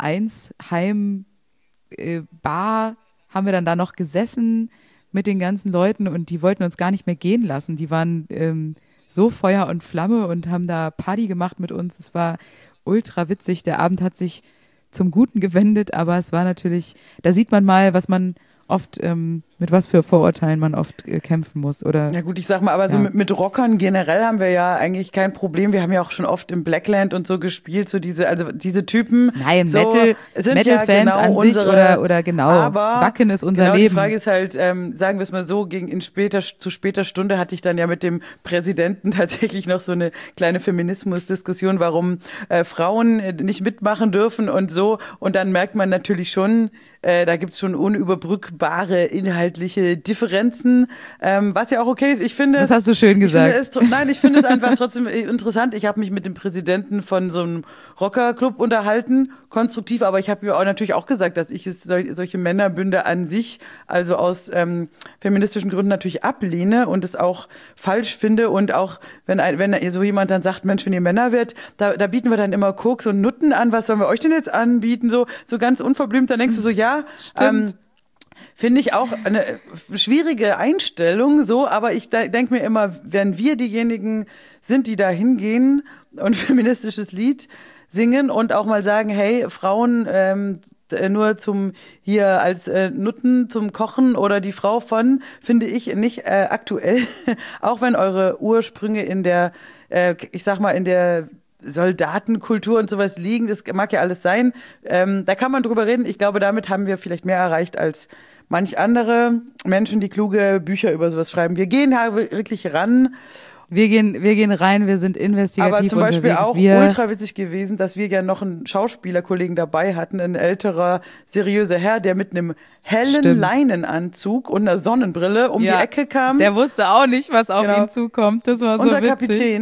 Vereinsheim äh, Bar, haben wir dann da noch gesessen mit den ganzen Leuten und die wollten uns gar nicht mehr gehen lassen. Die waren ähm, so Feuer und Flamme und haben da Party gemacht mit uns. Es war ultra witzig. Der Abend hat sich zum Guten gewendet, aber es war natürlich, da sieht man mal, was man oft, ähm, mit was für Vorurteilen man oft äh, kämpfen muss, oder? Ja gut, ich sag mal, aber so Ja. mit, mit Rockern generell haben wir ja eigentlich kein Problem. Wir haben ja auch schon oft im Blackland und so gespielt, so diese, also diese Typen. Nein, so, Metal, sind Metal-Fans ja genau an unsere, sich oder, oder genau, aber Wacken ist unser genau, Leben. Die Frage ist halt, ähm, sagen wir es mal so, gegen in später, zu später Stunde hatte ich dann ja mit dem Präsidenten tatsächlich noch so eine kleine Feminismus-Diskussion, warum äh, Frauen äh, nicht mitmachen dürfen und so. Und dann merkt man natürlich schon, äh, da gibt's schon unüberbrückbare inhaltliche Differenzen, ähm, was ja auch okay ist. Ich finde, Das hast du schön ich gesagt. Finde es, tr- nein, ich finde es einfach trotzdem interessant. Ich habe mich mit dem Präsidenten von so einem Rockerclub unterhalten, konstruktiv, aber ich habe mir auch natürlich auch gesagt, dass ich es sol solche Männerbünde an sich, also aus ähm, feministischen Gründen natürlich ablehne und es auch falsch finde und auch, wenn ein, wenn so jemand dann sagt, Mensch, wenn ihr Männer werdet, da, da bieten wir dann immer Koks und Nutten an, was sollen wir euch denn jetzt anbieten? So, so ganz unverblümt, dann denkst du so, ja, Stimmt. Ähm, finde ich auch eine schwierige Einstellung, so, aber ich denke mir immer, wenn wir diejenigen sind, die da hingehen und feministisches Lied singen und auch mal sagen, hey, Frauen ähm, nur zum hier als äh, Nutten zum Kochen oder die Frau von, finde ich nicht äh, aktuell, auch wenn eure Ursprünge in der, äh, ich sag mal, in der Soldatenkultur und sowas liegen, das mag ja alles sein. Ähm, da kann man drüber reden. Ich glaube, damit haben wir vielleicht mehr erreicht als manch andere Menschen, die kluge Bücher über sowas schreiben. Wir gehen da wirklich ran. Wir gehen, wir gehen rein, wir sind investigativ Aber zum Beispiel unterwegs. auch wir ultra witzig gewesen, dass wir ja noch einen Schauspielerkollegen dabei hatten, ein älterer, seriöser Herr, der mit einem hellen Stimmt. Leinenanzug und einer Sonnenbrille um ja, die Ecke kam. Der wusste auch nicht, was auf Genau. ihn zukommt. Das war so Unser witzig. Kapitän,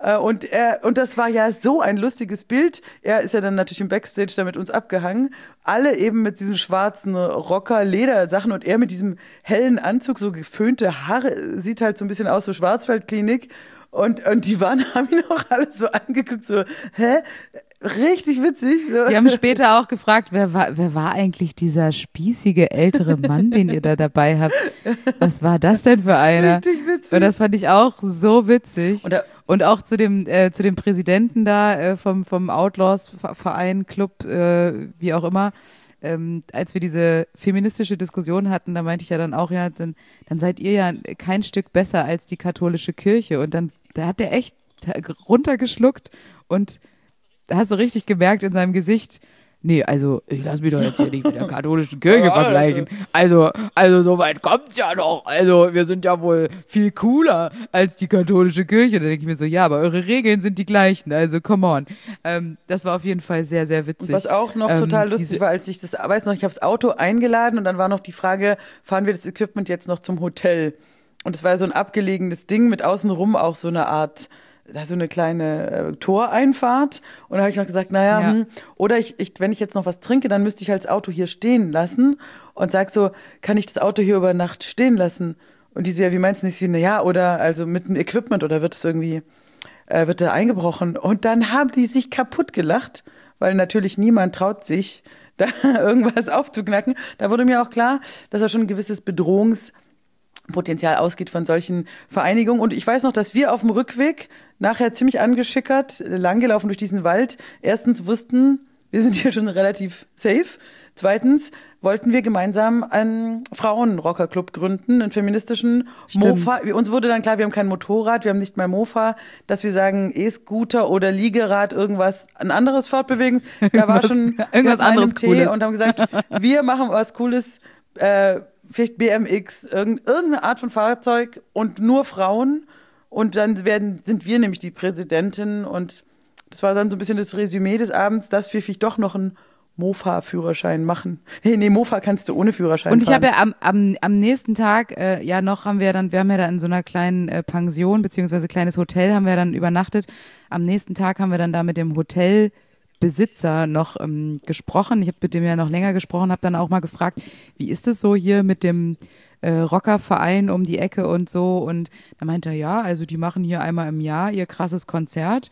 Äh, und, er, und das war ja so ein lustiges Bild. Er ist ja dann natürlich im Backstage da mit uns abgehangen. Alle eben mit diesen schwarzen Rocker-Ledersachen und er mit diesem hellen Anzug, so geföhnte Haare, sieht halt so ein bisschen aus, so Schwarzwaldklinik. Und, und die waren, haben ihn auch alle so angeguckt, so, hä? Richtig witzig. So. Die haben später auch gefragt, wer war, wer war eigentlich dieser spießige ältere Mann, den ihr da dabei habt? Was war das denn für einer? Richtig witzig. Und das fand ich auch so witzig. Und, da, Und auch zu dem, äh, zu dem Präsidenten da äh, vom, vom Outlaws-Verein, Club, äh, wie auch immer, ähm, als wir diese feministische Diskussion hatten, da meinte ich ja dann auch, ja, dann, dann seid ihr ja kein Stück besser als die katholische Kirche. Und dann da hat der echt runtergeschluckt und da hast du richtig gemerkt in seinem Gesicht, nee, also ich lass mich doch jetzt hier nicht mit der katholischen Kirche Ja, vergleichen. Also, also so weit kommt's ja noch. Also wir sind ja wohl viel cooler als die katholische Kirche. Da denke ich mir so, ja, aber eure Regeln sind die gleichen. Also come on. Ähm, das war auf jeden Fall sehr, sehr witzig. Und was auch noch ähm, total lustig diese- war, als ich das, weiß noch, ich habe das Auto eingeladen und dann war noch die Frage, fahren wir das Equipment jetzt noch zum Hotel? Und es war so ein abgelegenes Ding mit außenrum auch so eine Art, da so eine kleine äh, Toreinfahrt. Und da habe ich noch gesagt, naja, Ja. hm, oder ich, ich, wenn ich jetzt noch was trinke, dann müsste ich halt das Auto hier stehen lassen und sag so, kann ich das Auto hier über Nacht stehen lassen? Und die so, ja, wie meinst du nicht? Na ja, oder also mit dem Equipment oder wird es irgendwie, äh, wird da eingebrochen? Und dann haben die sich kaputt gelacht, weil natürlich niemand traut sich, da irgendwas aufzuknacken. Da wurde mir auch klar, dass da schon ein gewisses Bedrohungs- Potenzial ausgeht von solchen Vereinigungen. Und ich weiß noch, dass wir auf dem Rückweg nachher ziemlich angeschickert, langgelaufen durch diesen Wald, erstens wussten, wir sind hier schon relativ safe. Zweitens wollten wir gemeinsam einen Frauenrockerclub gründen, einen feministischen Stimmt. Mofa. Uns wurde dann klar, wir haben kein Motorrad, wir haben nicht mal Mofa, dass wir sagen E-Scooter oder Liegerad, irgendwas, ein anderes Fortbewegen. Da war Irgendwas- schon irgendwas wir hatten einen anderes Tee Cooles. und haben gesagt, wir machen was Cooles, äh, vielleicht B M X, irgend, irgendeine Art von Fahrzeug und nur Frauen. Und dann werden, sind wir nämlich die Präsidentin. Und das war dann so ein bisschen das Resümee des Abends, dass wir vielleicht doch noch einen Mofa-Führerschein machen. Nee, nee, Mofa kannst du ohne Führerschein Und ich fahren. habe ja am, am, am nächsten Tag, äh, ja noch haben wir dann, wir haben ja da in so einer kleinen äh, Pension, beziehungsweise kleines Hotel haben wir dann übernachtet. Am nächsten Tag haben wir dann da mit dem Hotelbesitzer noch ähm, gesprochen. Ich habe mit dem ja noch länger gesprochen, habe dann auch mal gefragt, wie ist es so hier mit dem äh, Rockerverein um die Ecke und so. Und da meinte er, ja, also die machen hier einmal im Jahr ihr krasses Konzert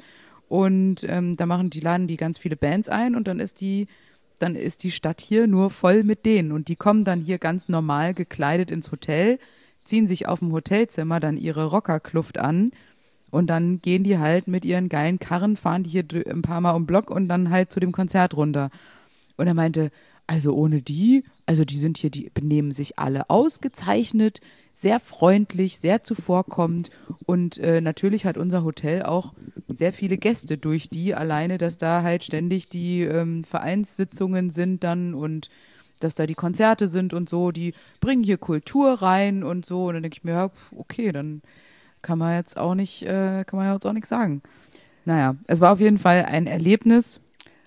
und ähm, da machen die, laden die ganz viele Bands ein und dann ist die dann ist die Stadt hier nur voll mit denen. Und die kommen dann hier ganz normal gekleidet ins Hotel, ziehen sich auf dem Hotelzimmer dann ihre Rockerkluft an und dann gehen die halt mit ihren geilen Karren, fahren die hier dr- ein paar Mal um den Block und dann halt zu dem Konzert runter. Und er meinte, also ohne die, also die sind hier, die benehmen sich alle ausgezeichnet, sehr freundlich, sehr zuvorkommend und äh, natürlich hat unser Hotel auch sehr viele Gäste durch die alleine, dass da halt ständig die ähm, Vereinssitzungen sind dann und dass da die Konzerte sind und so, die bringen hier Kultur rein und so und dann denke ich mir, ja, pf, okay, dann kann man jetzt auch nicht, äh, kann man ja jetzt auch nichts sagen. Naja, es war auf jeden Fall ein Erlebnis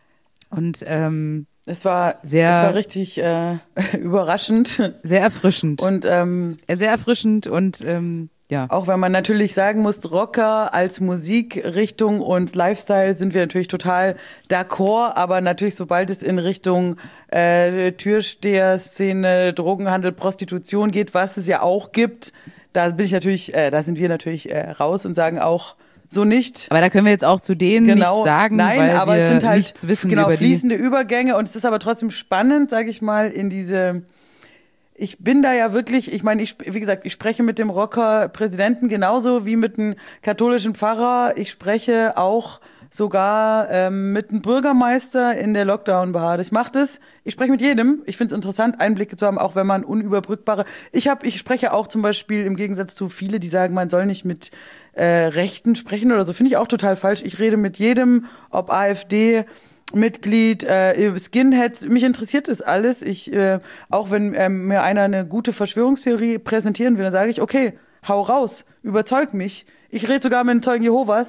und ähm, Es war, Sehr- es war richtig äh, überraschend. sehr erfrischend. Und ähm, Äh, sehr erfrischend und ähm, ja. auch wenn man natürlich sagen muss, Rocker als Musikrichtung und Lifestyle sind wir natürlich total d'accord, aber natürlich sobald es in Richtung äh, Türsteher-Szene, Drogenhandel, Prostitution geht, was es ja auch gibt, da bin ich natürlich, äh, da sind wir natürlich äh, raus und sagen auch so nicht. Aber da können wir jetzt auch zu denen Genau. nichts sagen, Nein, weil aber wir es sind halt nichts wissen genau, über die. fließende Übergänge und es ist aber trotzdem spannend, sage ich mal, in diese. Ich bin da ja wirklich, ich meine, ich, wie gesagt, ich spreche mit dem Rocker-Präsidenten genauso wie mit einem katholischen Pfarrer. Ich spreche auch sogar ähm, mit einem Bürgermeister in der Lockdown-Behörde. Ich mache das, ich spreche mit jedem. Ich finde es interessant, Einblicke zu haben, auch wenn man unüberbrückbare. Ich habe, ich spreche auch zum Beispiel im Gegensatz zu viele, die sagen, man soll nicht mit äh, Rechten sprechen oder so, finde ich auch total falsch. Ich rede mit jedem, ob AfD, Mitglied, äh, Skinheads, mich interessiert das alles. Ich, äh, auch wenn ähm, mir einer eine gute Verschwörungstheorie präsentieren will, dann sage ich, okay, hau raus, überzeug mich. Ich rede sogar mit den Zeugen Jehovas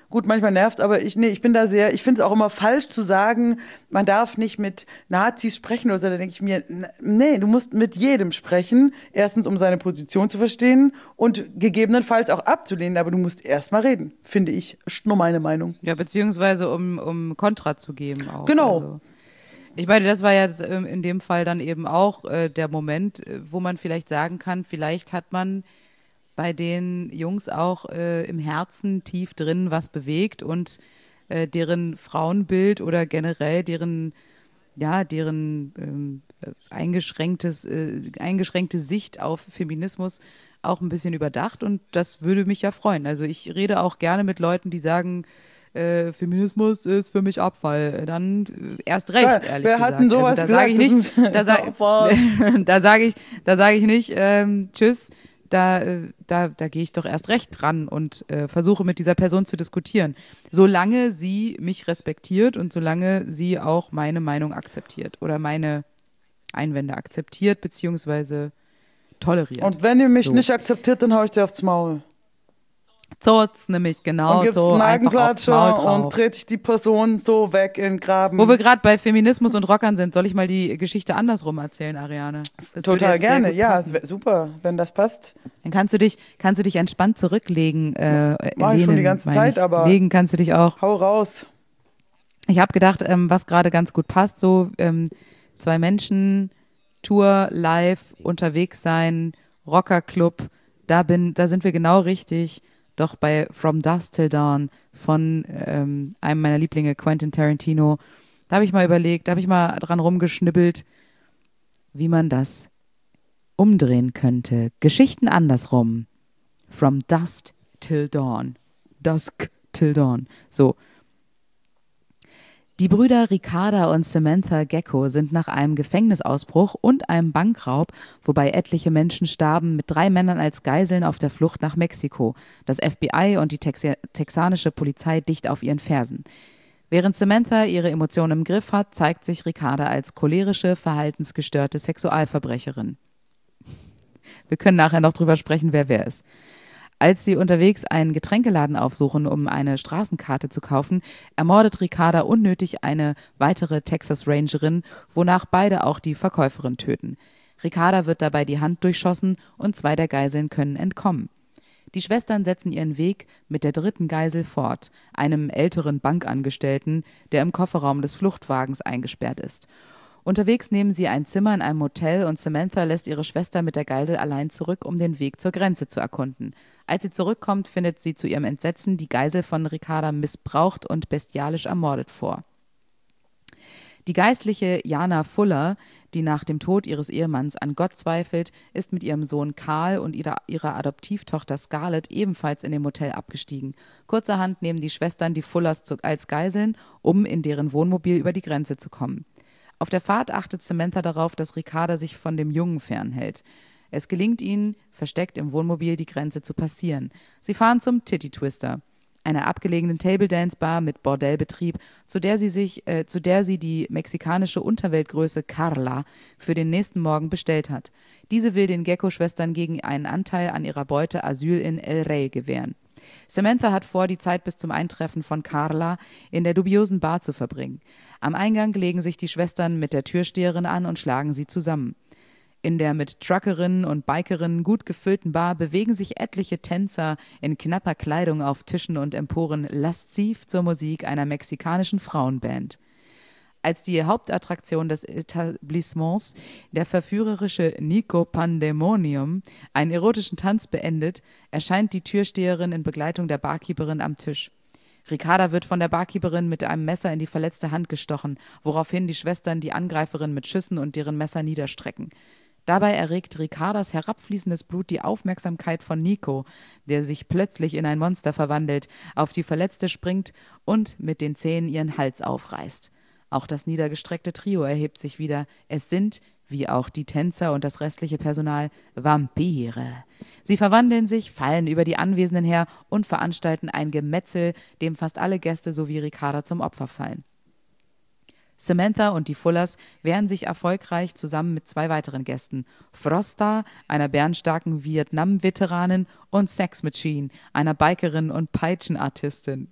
Gut, manchmal nervt aber ich, nee, ich bin da sehr, ich finde es auch immer falsch zu sagen, man darf nicht mit Nazis sprechen oder so. Da denke ich mir, n- nee, du musst mit jedem sprechen. Erstens, um seine Position zu verstehen und gegebenenfalls auch abzulehnen. Aber du musst erst mal reden, finde ich. Ist nur meine Meinung. Ja, beziehungsweise um, um Kontra zu geben auch. Genau. Also, ich meine, das war jetzt ähm, in dem Fall dann eben auch äh, der Moment, äh, wo man vielleicht sagen kann, vielleicht hat man bei den Jungs auch äh, im Herzen tief drin was bewegt und äh, deren Frauenbild oder generell deren, ja, deren ähm, äh, eingeschränktes, äh, eingeschränkte Sicht auf Feminismus auch ein bisschen überdacht und das würde mich ja freuen. Also ich rede auch gerne mit Leuten, die sagen, äh, Feminismus ist für mich Abfall. Dann äh, erst recht, Ja, ehrlich wer gesagt. hat denn sowas also da sage ich gesagt? nicht, da, sa Abfall. da sage ich, da sage ich nicht, ähm, tschüss, da, äh, da, da gehe ich doch erst recht dran und äh, versuche mit dieser Person zu diskutieren. Solange sie mich respektiert und solange sie auch meine Meinung akzeptiert oder meine Einwände akzeptiert beziehungsweise toleriert. Und wenn ihr mich So. nicht akzeptiert, dann hau ich dir aufs Maul. Zotz nämlich, genau, und gibt's so einen einfach aufs Maul Nagenklatscher und drauf. trete ich die Person so weg in den Graben. Wo wir gerade bei Feminismus und Rockern sind, soll ich mal die Geschichte andersrum erzählen, Ariane? Das würde Total jetzt sehr gerne, gut ja, passen. es wär super, wenn das passt. Dann kannst du dich, kannst du dich entspannt zurücklegen. Äh, Mach ich schon lehnen, die ganze meine Zeit, ich. aber- Legen kannst du dich auch. Hau raus. Ich habe gedacht, ähm, was gerade ganz gut passt, so ähm, zwei Menschen, Tour, live, unterwegs sein, Rockerclub, da bin, da sind wir genau richtig. Doch bei From Dusk Till Dawn von ähm, einem meiner Lieblinge, Quentin Tarantino, da habe ich mal überlegt, da habe ich mal dran rumgeschnibbelt, wie man das umdrehen könnte. Geschichten andersrum. From Dusk Till Dawn. Dusk Till Dawn. So. Die Brüder Ricarda und Samantha Gecko sind nach einem Gefängnisausbruch und einem Bankraub, wobei etliche Menschen starben, mit drei Männern als Geiseln auf der Flucht nach Mexiko. Das F B I und die Tex texanische Polizei dicht auf ihren Fersen. Während Samantha ihre Emotionen im Griff hat, zeigt sich Ricarda als cholerische, verhaltensgestörte Sexualverbrecherin. Wir können nachher noch drüber sprechen, wer wer ist. Als sie unterwegs einen Getränkeladen aufsuchen, um eine Straßenkarte zu kaufen, ermordet Ricarda unnötig eine weitere Texas Rangerin, wonach beide auch die Verkäuferin töten. Ricarda wird dabei die Hand durchschossen und zwei der Geiseln können entkommen. Die Schwestern setzen ihren Weg mit der dritten Geisel fort, einem älteren Bankangestellten, der im Kofferraum des Fluchtwagens eingesperrt ist. Unterwegs nehmen sie ein Zimmer in einem Motel und Samantha lässt ihre Schwester mit der Geisel allein zurück, um den Weg zur Grenze zu erkunden. Als sie zurückkommt, findet sie zu ihrem Entsetzen die Geisel von Ricarda missbraucht und bestialisch ermordet vor. Die Geistliche Jana Fuller, die nach dem Tod ihres Ehemanns an Gott zweifelt, ist mit ihrem Sohn Karl und ihrer, ihrer Adoptivtochter Scarlett ebenfalls in dem Motel abgestiegen. Kurzerhand nehmen die Schwestern die Fullers zu, als Geiseln, um in deren Wohnmobil über die Grenze zu kommen. Auf der Fahrt achtet Samantha darauf, dass Ricarda sich von dem Jungen fernhält. Es gelingt ihnen, versteckt im Wohnmobil die Grenze zu passieren. Sie fahren zum Titty Twister, einer abgelegenen Table-Dance-Bar mit Bordellbetrieb, zu der sie sich, äh, zu der sie die mexikanische Unterweltgröße Carla für den nächsten Morgen bestellt hat. Diese will den Gecko-Schwestern gegen einen Anteil an ihrer Beute Asyl in El Rey gewähren. Samantha hat vor, die Zeit bis zum Eintreffen von Carla in der dubiosen Bar zu verbringen. Am Eingang legen sich die Schwestern mit der Türsteherin an und schlagen sie zusammen. In der mit Truckerinnen und Bikerinnen gut gefüllten Bar bewegen sich etliche Tänzer in knapper Kleidung auf Tischen und Emporen lasziv zur Musik einer mexikanischen Frauenband. Als die Hauptattraktion des Etablissements, der verführerische Nico Pandemonium, einen erotischen Tanz beendet, erscheint die Türsteherin in Begleitung der Barkeeperin am Tisch. Ricarda wird von der Barkeeperin mit einem Messer in die verletzte Hand gestochen, woraufhin die Schwestern die Angreiferin mit Schüssen und deren Messer niederstrecken. Dabei erregt Ricardas herabfließendes Blut die Aufmerksamkeit von Nico, der sich plötzlich in ein Monster verwandelt, auf die Verletzte springt und mit den Zähnen ihren Hals aufreißt. Auch das niedergestreckte Trio erhebt sich wieder. Es sind, wie auch die Tänzer und das restliche Personal, Vampire. Sie verwandeln sich, fallen über die Anwesenden her und veranstalten ein Gemetzel, dem fast alle Gäste sowie Ricarda zum Opfer fallen. Samantha und die Fullers wehren sich erfolgreich zusammen mit zwei weiteren Gästen. Frosta, einer bärenstarken Vietnam-Veteranin, und Sex Machine, einer Bikerin und Peitschenartistin.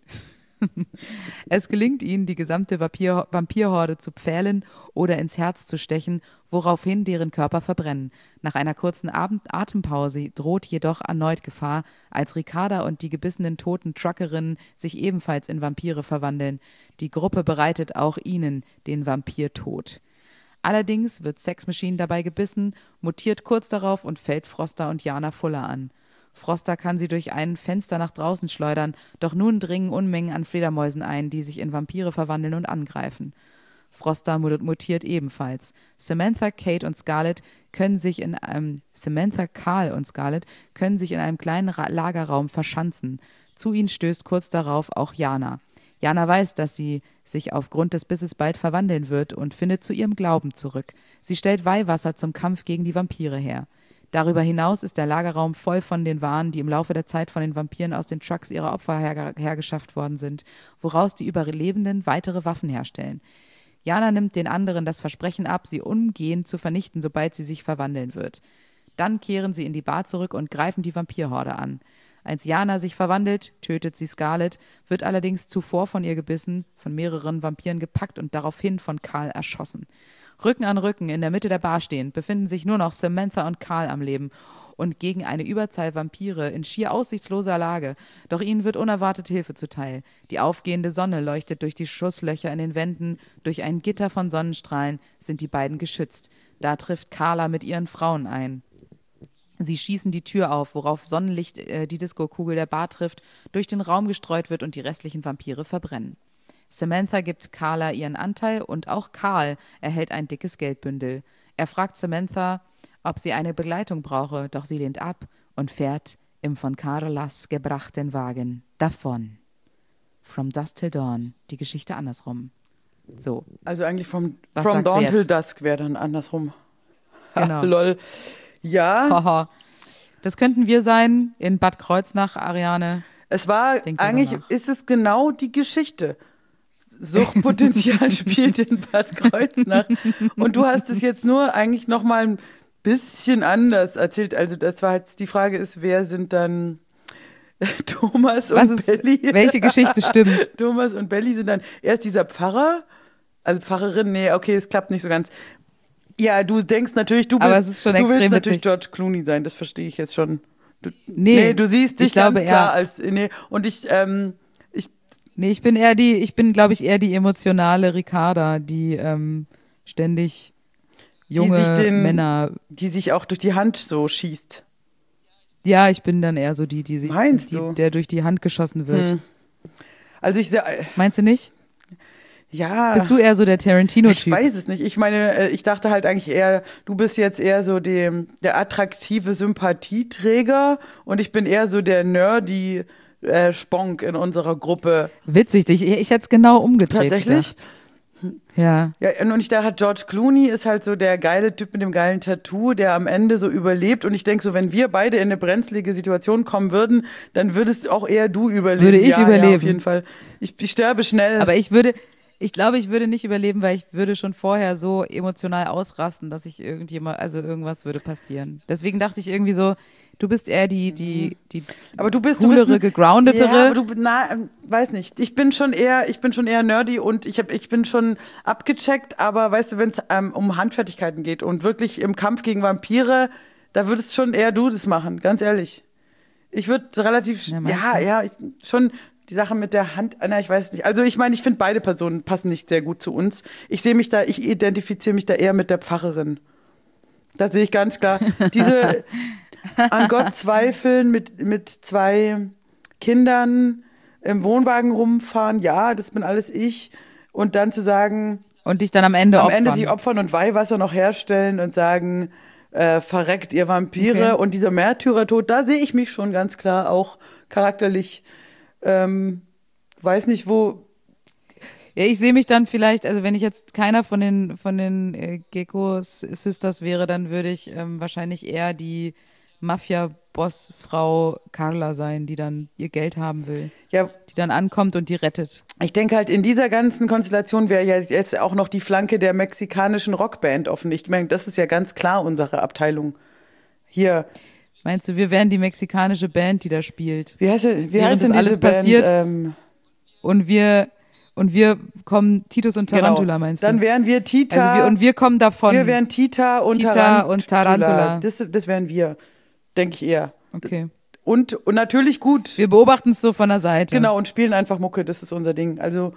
Es gelingt ihnen, die gesamte Vampir- Vampirhorde zu pfählen oder ins Herz zu stechen, woraufhin deren Körper verbrennen. Nach einer kurzen Abend- Atempause droht jedoch erneut Gefahr, als Ricarda und die gebissenen toten Truckerinnen sich ebenfalls in Vampire verwandeln. Die Gruppe bereitet auch ihnen den Vampirtod. Allerdings wird Sex Machine dabei gebissen, mutiert kurz darauf und fällt Frosta und Jana Fuller an. Frosta kann sie durch ein Fenster nach draußen schleudern, doch nun dringen Unmengen an Fledermäusen ein, die sich in Vampire verwandeln und angreifen. Frosta mutiert ebenfalls. Samantha, Kate und Scarlett können sich in einem Samantha, Carl und Scarlett können sich in einem kleinen Ra- Lagerraum verschanzen. Zu ihnen stößt kurz darauf auch Jana. Jana weiß, dass sie sich aufgrund des Bisses bald verwandeln wird und findet zu ihrem Glauben zurück. Sie stellt Weihwasser zum Kampf gegen die Vampire her. Darüber hinaus ist der Lagerraum voll von den Waren, die im Laufe der Zeit von den Vampiren aus den Trucks ihrer Opfer her hergeschafft worden sind, woraus die Überlebenden weitere Waffen herstellen. Jana nimmt den anderen das Versprechen ab, sie umgehend zu vernichten, sobald sie sich verwandeln wird. Dann kehren sie in die Bar zurück und greifen die Vampirhorde an. Als Jana sich verwandelt, tötet sie Scarlett, wird allerdings zuvor von ihr gebissen, von mehreren Vampiren gepackt und daraufhin von Carl erschossen. Rücken an Rücken in der Mitte der Bar stehend befinden sich nur noch Samantha und Carl am Leben und gegen eine Überzahl Vampire in schier aussichtsloser Lage. Doch ihnen wird unerwartet Hilfe zuteil. Die aufgehende Sonne leuchtet durch die Schusslöcher in den Wänden. Durch ein Gitter von Sonnenstrahlen sind die beiden geschützt. Da trifft Carla mit ihren Frauen ein. Sie schießen die Tür auf, worauf Sonnenlicht äh, die Diskokugel der Bar trifft, durch den Raum gestreut wird und die restlichen Vampire verbrennen. Samantha gibt Carla ihren Anteil und auch Carl erhält ein dickes Geldbündel. Er fragt Samantha, ob sie eine Begleitung brauche, doch sie lehnt ab und fährt im von Carlas gebrachten Wagen davon. From Dusk Till Dawn, die Geschichte andersrum. So. Also eigentlich vom, Was from sagst du Dawn Till jetzt? Dusk wäre dann andersrum. Genau. Lol. Ja, Haha. Das könnten wir sein in Bad Kreuznach, Ariane. es war, Denk drüber eigentlich nach. ist es genau die Geschichte. Suchtpotenzial spielt in Bad Kreuznach. Und du hast es jetzt nur eigentlich noch mal ein bisschen anders erzählt. Also das war jetzt, die Frage ist, wer sind dann Thomas Was und ist, Belly? welche Geschichte stimmt? Thomas und Belly sind dann erst dieser Pfarrer, also Pfarrerin, nee, okay, es klappt nicht so ganz. Ja, du denkst natürlich, du bist, Aber es ist schon du willst extrem natürlich witzig. George Clooney sein, das verstehe ich jetzt schon. Du, Nee, du siehst ich dich ganz glaube klar eher- als, nee, und ich, ähm, ich, Nee, ich bin eher die, ich bin, glaube ich, eher die emotionale Ricarda, die ähm, ständig junge sich den- Männer. die sich auch durch die Hand so schießt. Ja, ich bin dann eher so die, die sich, Meinst die, du? der durch die Hand geschossen wird. Hm. Also ich sehe, Meinst du nicht? ja. Bist du eher so der Ich Tarantino-Typ? weiß es nicht. Ich meine, äh, ich dachte halt eigentlich eher, du bist jetzt eher so dem, der attraktive Sympathieträger und ich bin eher so der nerdy äh, Sponk in unserer Gruppe. Witzig, ich, ich hätte es genau umgedreht Tatsächlich? gedacht. Ja. Ja, und ich dachte, George Clooney ist halt so der geile Typ mit dem geilen Tattoo, der am Ende so überlebt. Und ich denke so, wenn wir beide in eine brenzlige Situation kommen würden, dann würdest auch eher du überleben. Würde ich ja, Ja, überleben. auf jeden Fall. Ich, ich sterbe schnell. Aber ich würde, ich glaube, ich würde nicht überleben, weil ich würde schon vorher so emotional ausrasten, dass ich irgendjemand, also irgendwas würde passieren. Deswegen dachte ich irgendwie so, du bist eher die, die, die aber du bist coolere, du bist ein- gegroundetere. Ja, aber du, na, ähm, weiß nicht. Ich bin schon eher, ich bin schon eher nerdy und ich hab, ich bin schon abgecheckt. Aber weißt du, wenn es ähm, um Handfertigkeiten geht und wirklich im Kampf gegen Vampire, da würdest schon eher du das machen. Ganz ehrlich. Ich würde relativ, Ja, ja, meinst ja, du? ja ich, schon die Sache mit der Hand. Na, ich weiß nicht. Also ich meine, ich finde beide Personen passen nicht sehr gut zu uns. Ich sehe mich da, ich identifiziere mich da eher mit der Pfarrerin. Da sehe ich ganz klar diese an Gott zweifeln mit, mit zwei Kindern im Wohnwagen rumfahren, ja, das bin alles ich. Und dann zu sagen, Und dich dann am Ende am opfern. Ende sich opfern und Weihwasser noch herstellen und sagen, äh, verreckt ihr Vampire. Okay. Und dieser Märtyrertod, da sehe ich mich schon ganz klar auch charakterlich. Ähm, weiß nicht, wo. Ja, ich sehe mich dann vielleicht, also wenn ich jetzt keiner von den, von den äh, Gecko-Sisters wäre, dann würde ich ähm, wahrscheinlich eher die Mafia-Boss-Frau Carla sein, die dann ihr Geld haben will. Ja, die dann ankommt und die rettet. Ich denke halt, in dieser ganzen Konstellation wäre ja jetzt auch noch die Flanke der mexikanischen Rockband offen. Ich meine, das ist ja ganz klar unsere Abteilung. Hier. Meinst du, wir wären die mexikanische Band, die da spielt? Wie heißt, wie Während heißt denn das diese alles Band? passiert Ähm, und wir und wir kommen Titus und Tarantula, genau. meinst du? Dann wären wir Tita. Also wir, und wir kommen davon. Wir wären Tita und Tita Tarantula. und Tarantula. Das, das wären wir, denke ich eher. Okay. Und, und natürlich gut. Wir beobachten es so von der Seite. Genau, und spielen einfach Mucke, das ist unser Ding. Also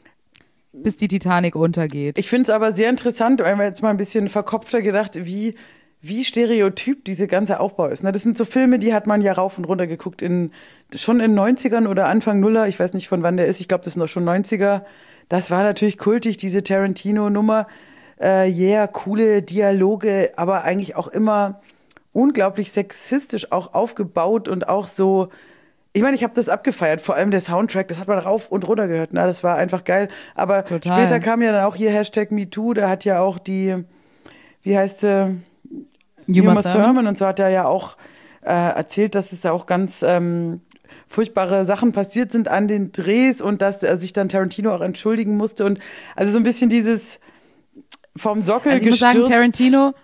bis die Titanic untergeht. ich finde es aber sehr interessant, wenn wir jetzt mal ein bisschen verkopfter gedacht, wie, wie stereotyp dieser ganze Aufbau ist. Ne? Das sind so Filme, die hat man ja rauf und runter geguckt, in, schon in den neunzigern oder Anfang Nuller. Ich weiß nicht, von wann der ist. Ich glaube, das sind doch schon neunziger. Das war natürlich kultig, diese Tarantino-Nummer. Äh, yeah, coole Dialoge, aber eigentlich auch immer unglaublich sexistisch auch aufgebaut und auch so. Ich meine, ich habe das abgefeiert, vor allem der Soundtrack, das hat man rauf und runter gehört. Na, das war einfach geil. Aber Total. Später kam ja dann auch hier Hashtag MeToo, da hat ja auch die, wie heißt sie, Uma Uma Thurman. Thurman, und so hat er ja auch äh, erzählt, dass es auch ganz ähm, furchtbare Sachen passiert sind an den Drehs und dass er sich dann Tarantino auch entschuldigen musste. Und also so ein bisschen dieses vom Sockel Also ich muss gestürzt. sagen, Tarantino,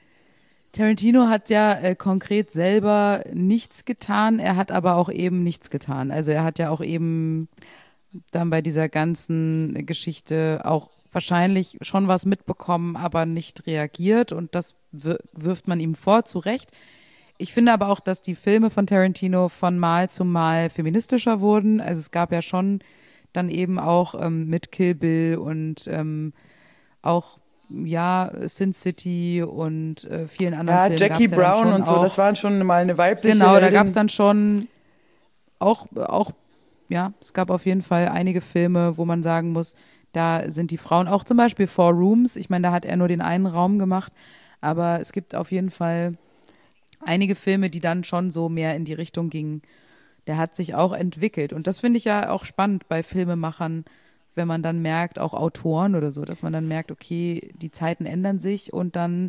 Tarantino hat ja äh, konkret selber nichts getan, er hat aber auch eben nichts getan. Also er hat ja auch eben dann bei dieser ganzen Geschichte auch wahrscheinlich schon was mitbekommen, aber nicht reagiert und das wir- wirft man ihm vor, zu Recht. Ich finde aber auch, dass die Filme von Tarantino von Mal zu Mal feministischer wurden. Also es gab ja schon dann eben auch ähm, mit Kill Bill und ähm, auch ja, Sin City und äh, vielen anderen Ja, Filmen. Jackie gab's ja dann Brown schon und so, auch, das waren schon mal eine weibliche. genau, da Heldin. gab es dann schon auch, auch, ja, es gab auf jeden Fall einige Filme, wo man sagen muss, da sind die Frauen, auch zum Beispiel Four Rooms, ich meine, da hat er nur den einen Raum gemacht, aber es gibt auf jeden Fall einige Filme, die dann schon so mehr in die Richtung gingen. Der hat sich auch entwickelt und das finde ich ja auch spannend bei Filmemachern, wenn man dann merkt, auch Autoren oder so, dass man dann merkt, okay, die Zeiten ändern sich und dann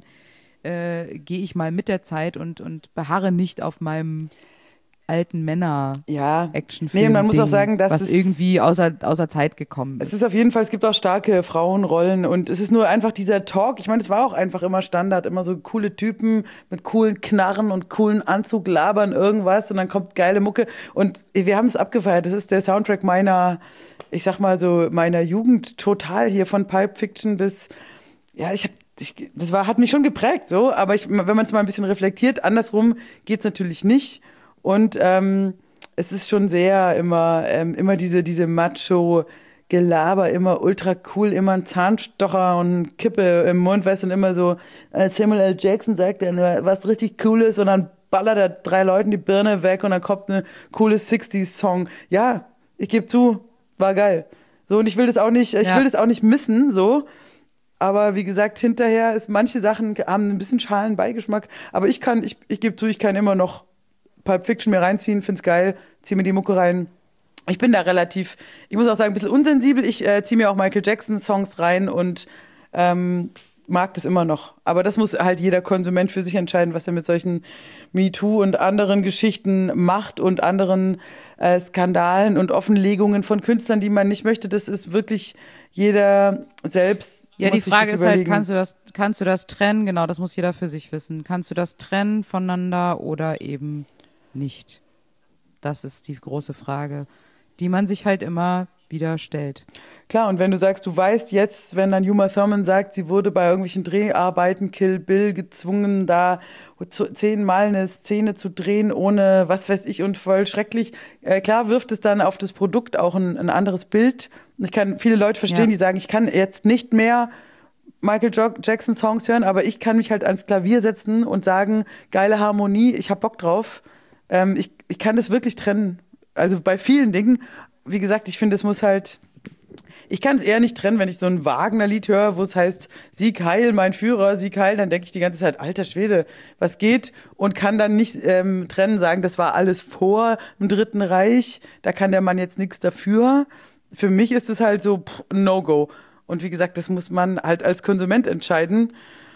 äh, gehe ich mal mit der Zeit und, und beharre nicht auf meinem alten Männer-Actionfilm. Ja. Nee, man muss auch sagen, dass was es- irgendwie außer, außer Zeit gekommen Es ist. ist auf jeden Fall, es gibt auch starke Frauenrollen und es ist nur einfach dieser Talk. Ich meine, es war auch einfach immer Standard, immer so coole Typen mit coolen Knarren und coolen Anzug labern irgendwas und dann kommt geile Mucke und wir haben es abgefeiert. Das ist der Soundtrack meiner, ich sag mal so, meiner Jugend total hier von Pulp Fiction bis, ja, ich hab, ich, das war, hat mich schon geprägt so, aber ich, wenn man es mal ein bisschen reflektiert, andersrum geht's natürlich nicht und ähm, es ist schon sehr immer, ähm, immer diese, diese Macho-Gelaber, immer ultra cool, immer ein Zahnstocher und Kippe im Mund, weißt du, und immer so, äh, Samuel L. Jackson sagt dann was richtig Cooles und dann ballert er drei Leuten die Birne weg und dann kommt eine coole sechziger-Song. Ja, ich gebe zu, war geil. So, und ich will das auch nicht, ich Ja. will das auch nicht missen, so. Aber wie gesagt, hinterher ist, manche Sachen haben ein bisschen schalen Beigeschmack. Aber ich kann, ich, ich gebe zu, ich kann immer noch Pulp Fiction mir reinziehen, find's geil, zieh mir die Mucke rein. Ich bin da relativ, ich muss auch sagen, ein bisschen unsensibel. Ich äh, ziehe mir auch Michael Jackson Songs rein und ähm, mag das immer noch. Aber das muss halt jeder Konsument für sich entscheiden, was er mit solchen MeToo und anderen Geschichten macht und anderen äh, Skandalen und Offenlegungen von Künstlern, die man nicht möchte. Das ist wirklich jeder selbst. Ja, muss die sich Frage das ist halt, überlegen. kannst du das, kannst du das trennen? Genau, das muss jeder für sich wissen. Kannst du das trennen voneinander oder eben nicht? Das ist die große Frage, die man sich halt immer wieder stellt. Klar, und wenn du sagst, du weißt jetzt, wenn dann Uma Thurman sagt, sie wurde bei irgendwelchen Dreharbeiten Kill Bill gezwungen, da zu, zehnmal eine Szene zu drehen, ohne was weiß ich und voll schrecklich. Äh, klar wirft es dann auf das Produkt auch ein, ein anderes Bild. Ich kann viele Leute verstehen, Ja. die sagen, ich kann jetzt nicht mehr Michael jo- Jackson Songs hören, aber ich kann mich halt ans Klavier setzen und sagen, geile Harmonie, ich hab Bock drauf. Ähm, ich, ich kann das wirklich trennen. Also bei vielen Dingen, wie gesagt, ich finde, es muss halt, ich kann es eher nicht trennen, wenn ich so ein Wagner-Lied höre, wo es heißt, Sieg heil, mein Führer, Sieg heil, dann denke ich die ganze Zeit, alter Schwede, was geht? Und kann dann nicht ähm, trennen, sagen, das war alles vor dem Dritten Reich, da kann der Mann jetzt nichts dafür. Für mich ist es halt so, pff, No-Go. Und wie gesagt, das muss man halt als Konsument entscheiden.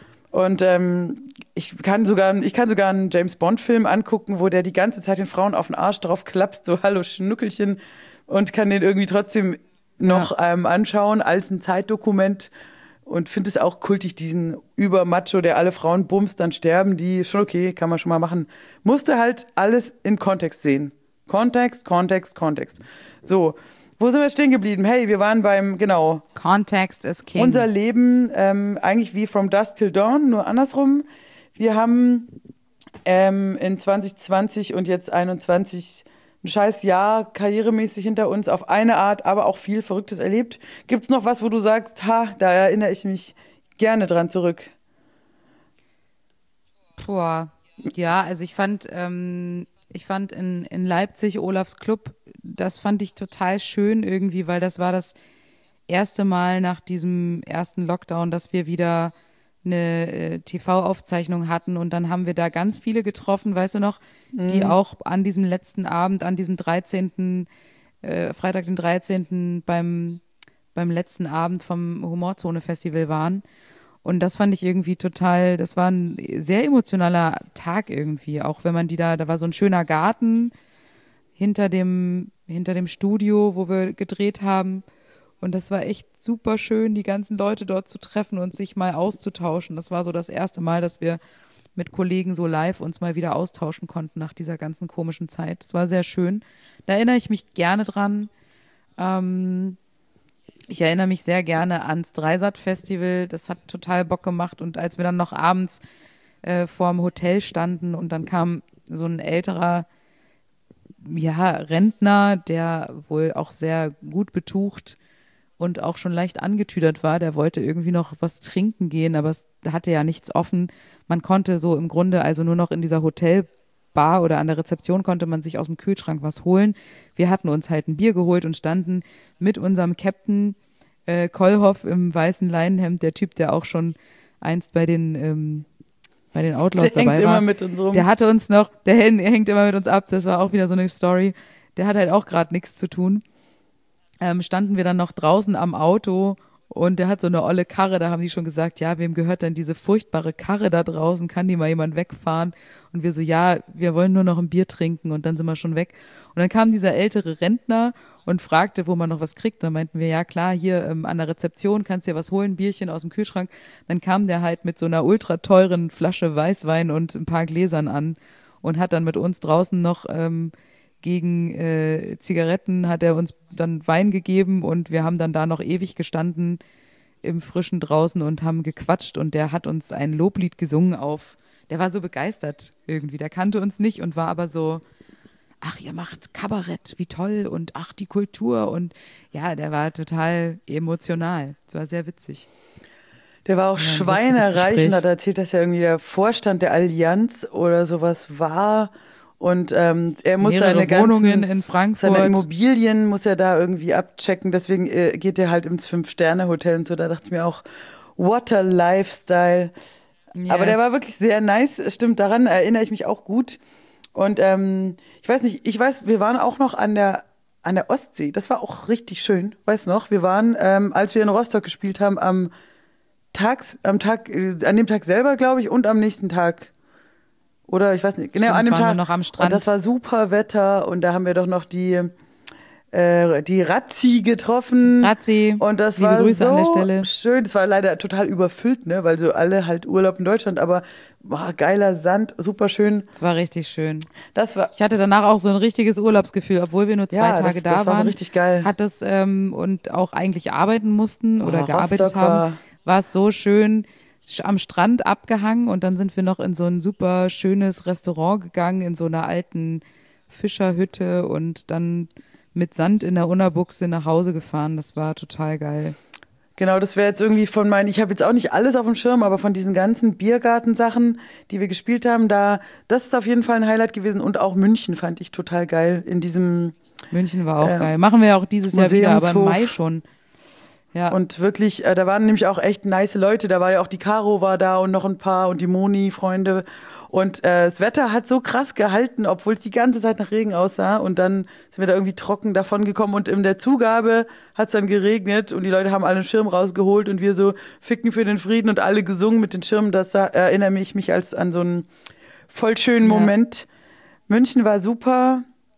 Und ähm, ich kann sogar, ich kann sogar einen James-Bond-Film angucken, wo der die ganze Zeit den Frauen auf den Arsch drauf klapst, so hallo Schnuckelchen. und kann den irgendwie trotzdem noch Ja. ähm, anschauen als ein Zeitdokument und finde es auch kultig, diesen Übermacho, der alle Frauen bumst, dann sterben die, schon okay, kann man schon mal machen. Musste halt alles in Kontext sehen. Kontext, Kontext, Kontext. So, wo sind wir stehen geblieben? Hey, wir waren beim, genau, Context is king. unser Leben ähm, eigentlich wie From Dusk Till Dawn, nur andersrum. Wir haben ähm, in zwanzig zwanzig und jetzt einundzwanzig ein scheiß Jahr karrieremäßig hinter uns auf eine Art, aber auch viel Verrücktes erlebt. Gibt es noch was, wo du sagst, ha, da erinnere ich mich gerne dran zurück? Boah. Ja, also ich fand, ähm, ich fand in, in Leipzig Olafs Club, das fand ich total schön irgendwie, weil das war das erste Mal nach diesem ersten Lockdown, dass wir wieder eine äh, T V-Aufzeichnung hatten und dann haben wir da ganz viele getroffen, weißt du noch, die auch an diesem letzten Abend, an diesem dreizehnten Äh, Freitag den dreizehnten beim, beim letzten Abend vom Humorzone-Festival waren. Und das fand ich irgendwie total, das war ein sehr emotionaler Tag irgendwie, auch wenn man die da, da war so ein schöner Garten hinter dem, hinter dem Studio, wo wir gedreht haben. Und das war echt super schön, die ganzen Leute dort zu treffen und sich mal auszutauschen. Das war so das erste Mal, dass wir mit Kollegen so live uns mal wieder austauschen konnten nach dieser ganzen komischen Zeit. Das war sehr schön. Da erinnere ich mich gerne dran. Ähm, ich erinnere mich sehr gerne ans Dreisat-Festival. Das hat total Bock gemacht. Und als wir dann noch abends äh, vorm Hotel standen und dann kam so ein älterer ja, Rentner, der wohl auch sehr gut betucht und auch schon leicht angetüdert war, der wollte irgendwie noch was trinken gehen, aber es hatte ja nichts offen. Man konnte so im Grunde also nur noch in dieser Hotelbar oder an der Rezeption konnte man sich aus dem Kühlschrank was holen. Wir hatten uns halt ein Bier geholt und standen mit unserem Captain äh, Kollhoff im weißen Leinenhemd, der Typ, der auch schon einst bei den ähm, bei den Outlaws Der dabei hängt war. immer mit uns rum. Der hatte uns noch, der hängt immer mit uns ab, das war auch wieder so eine Story. Der hat halt auch gerade nichts zu tun. Ähm, standen wir dann noch draußen am Auto und der hat so eine olle Karre, da haben die schon gesagt, ja, wem gehört denn diese furchtbare Karre da draußen, kann die mal jemand wegfahren? Und wir so, ja, wir wollen nur noch ein Bier trinken und dann sind wir schon weg. Und dann kam dieser ältere Rentner und fragte, wo man noch was kriegt. Dann meinten wir, ja klar, hier ähm, an der Rezeption kannst du dir was holen, Bierchen aus dem Kühlschrank. Dann kam der halt mit so einer ultra teuren Flasche Weißwein und ein paar Gläsern an und hat dann mit uns draußen noch ähm, gegen äh, Zigaretten hat er uns dann Wein gegeben und wir haben dann da noch ewig gestanden im Frischen draußen und haben gequatscht und der hat uns ein Loblied gesungen auf, der war so begeistert irgendwie, der kannte uns nicht und war aber so, ach, ihr macht Kabarett, wie toll und ach, die Kultur und ja, der war total emotional, es war sehr witzig. Der war auch Ja, ein schweinereich lustiges und hat erzählt, dass er irgendwie der Vorstand der Allianz oder sowas war. Und ähm, er muss Mehrere seine ganzen Wohnungen in Frankfurt. seine Immobilien muss er da irgendwie abchecken. Deswegen äh, geht er halt ins Fünf-Sterne-Hotel und so. Da dachte ich mir auch, what a lifestyle. Yes. Aber der war wirklich sehr nice. Stimmt, daran erinnere ich mich auch gut. Und ähm, ich weiß nicht, ich weiß, wir waren auch noch an der an der Ostsee. Das war auch richtig schön. Weiß noch, wir waren, ähm, als wir in Rostock gespielt haben, am Tag, am Tag, äh, an dem Tag selber, glaube ich, und am nächsten Tag. Oder ich weiß nicht, genau, Stimmt, an dem waren wir Tag. noch am Strand. Und das war super Wetter und da haben wir doch noch die, äh, die Razzi getroffen. Razzi, Und das liebe war Grüße so an der Stelle. schön. Das war leider total überfüllt, ne, weil so alle halt Urlaub in Deutschland, aber boah, geiler Sand, super schön. Es war richtig schön. Das war Ich hatte danach auch so ein richtiges Urlaubsgefühl, obwohl wir nur zwei Ja, Tage das- da das war waren. richtig geil. Hat das ähm, und auch eigentlich arbeiten mussten oder Oh, gearbeitet Rostock haben, war- war es so schön sch- am Strand abgehangen und dann sind wir noch in so ein super schönes Restaurant gegangen, in so einer alten Fischerhütte und dann mit Sand in der Unterbuchse nach Hause gefahren. Das war total geil. Genau, das wäre jetzt irgendwie von meinen, ich habe jetzt auch nicht alles auf dem Schirm, aber von diesen ganzen Biergartensachen, die wir gespielt haben, da, das ist auf jeden Fall ein Highlight gewesen und auch München fand ich total geil in diesem München war auch Äh, geil. Machen wir ja auch dieses Jahr wieder, aber im Museumshof. Mai schon. Ja. und wirklich, äh, da waren nämlich auch echt nice Leute, da war ja auch die Caro war da und noch ein paar und die Moni-Freunde und äh, das Wetter hat so krass gehalten, obwohl es die ganze Zeit nach Regen aussah und dann sind wir da irgendwie trocken davon gekommen und in der Zugabe hat es dann geregnet und die Leute haben alle einen Schirm rausgeholt und wir so ficken für den Frieden und alle gesungen mit den Schirmen, das da, erinnere mich mich als an so einen voll schönen Ja. Moment. München war super.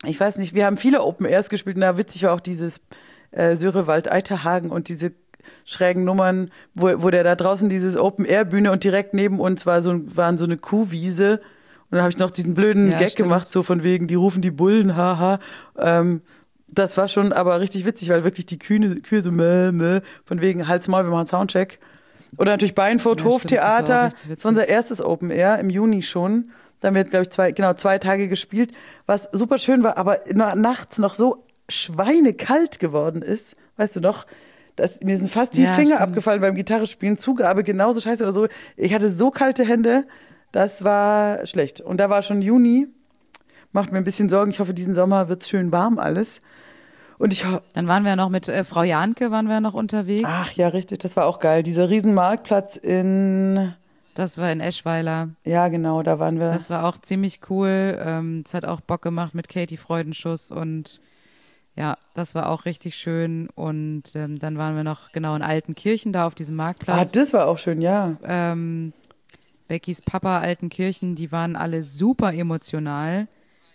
ich weiß nicht, wir haben viele Open Airs gespielt und da witzig war auch dieses äh, Sörewald Eiterhagen und diese schrägen Nummern, wo, wo der da draußen dieses Open Air Bühne und direkt neben uns war so, waren so eine Kuhwiese. Und dann habe ich noch diesen blöden Ja, Gag stimmt. gemacht, so von wegen, die rufen die Bullen, haha. Ähm, das war schon aber richtig witzig, weil wirklich die Kühe, Kühe so meh, meh, von wegen Hals, Maul, wir machen Soundcheck. Oder natürlich Beinfurt, Ja, stimmt, das war auch Hoftheater, richtig witzig. das war unser erstes Open Air im Juni schon. Da haben wir, glaube ich, zwei, genau zwei Tage gespielt, was super schön war, aber na, nachts noch so schweinekalt geworden ist, weißt du noch? Das, mir sind fast die Ja, Finger stimmt. abgefallen beim Gitarrespielen, Zugabe genauso scheiße oder so. Ich hatte so kalte Hände, das war schlecht. Und da war schon Juni, macht mir ein bisschen Sorgen. Ich hoffe, diesen Sommer wird es schön warm alles. Und ich ho- Dann waren wir noch mit äh, Frau Janke waren wir noch unterwegs. Ach ja, richtig, das war auch geil. Dieser riesen Marktplatz in, Das war in Eschweiler. ja genau, da waren wir. Das war auch ziemlich cool. Ähm, es hat auch Bock gemacht mit Katie Freudenschuss und ja, das war auch richtig schön. Und ähm, dann waren wir noch genau in Altenkirchen da auf diesem Ah, Marktplatz. das war auch schön, ja. ähm, Beckys Papa Altenkirchen, die waren alle super emotional,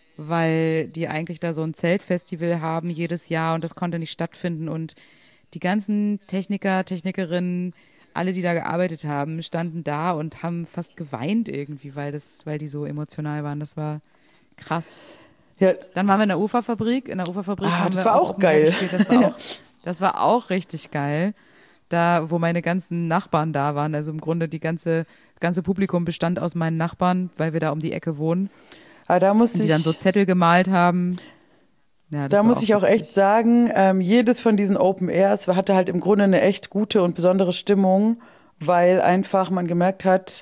weil die eigentlich da so ein Zeltfestival haben jedes Jahr und das konnte nicht stattfinden. Und die ganzen Techniker, Technikerinnen, alle, die da gearbeitet haben, standen da und haben fast geweint irgendwie, weil, das, weil die so emotional waren. Das war krass. Ja, Dann waren wir in der Uferfabrik. In der Uferfabrik Ah, haben das wir war auch Open Air geil. gespielt. Das war, auch, das war auch richtig geil. Da, wo meine ganzen Nachbarn da waren. Also im Grunde die ganze, das ganze Publikum bestand aus meinen Nachbarn, weil wir da um die Ecke wohnen. aber da muss Und die ich, dann so Zettel gemalt haben. Ja, das da war muss ich auch witzig. echt sagen, ähm, jedes von diesen Open Airs hatte halt im Grunde eine echt gute und besondere Stimmung, weil einfach man gemerkt hat,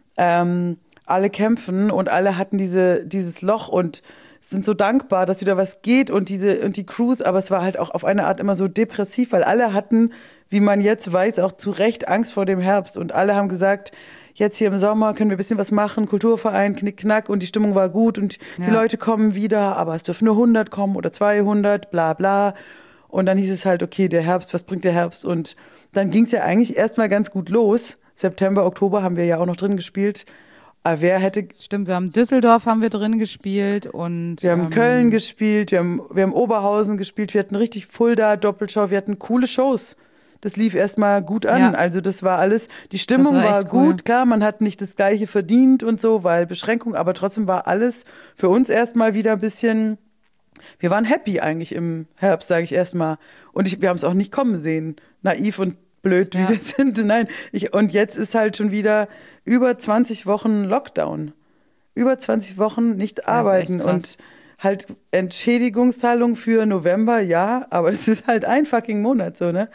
ähm, alle kämpfen und alle hatten diese, dieses Loch und sind so dankbar, dass wieder was geht und diese und die Crews, aber es war halt auch auf eine Art immer so depressiv, weil alle hatten, wie man jetzt weiß, auch zu Recht Angst vor dem Herbst und alle haben gesagt, jetzt hier im Sommer können wir ein bisschen was machen, Kulturverein, Knickknack und die Stimmung war gut und die Ja. Leute kommen wieder, aber es dürfen nur hundert kommen oder zweihundert, bla bla. Und dann hieß es halt, okay, der Herbst, was bringt der Herbst? Und dann ging es ja eigentlich erstmal ganz gut los. September, Oktober haben wir ja auch noch drin gespielt. Aber wer hätte, Stimmt, wir haben Düsseldorf haben wir drin gespielt und wir haben ähm, Köln gespielt, wir haben, wir haben Oberhausen gespielt, wir hatten richtig Fulda, Doppelshow, wir hatten coole Shows. Das lief erstmal gut an. Ja. Also das war alles, die Stimmung war war, echt cool. gut, klar, man hat nicht das Gleiche verdient und so, weil Beschränkung, aber trotzdem war alles für uns erstmal wieder ein bisschen, wir waren happy eigentlich im Herbst, sage ich erstmal. Und ich, wir haben es auch nicht kommen sehen, naiv und blöd, wie Ja. wir sind. Nein, ich, und jetzt ist halt schon wieder über zwanzig Wochen Lockdown. Über zwanzig Wochen nicht arbeiten echt krass. und halt Entschädigungszahlung für November, ja, aber das ist halt ein fucking Monat so, ne?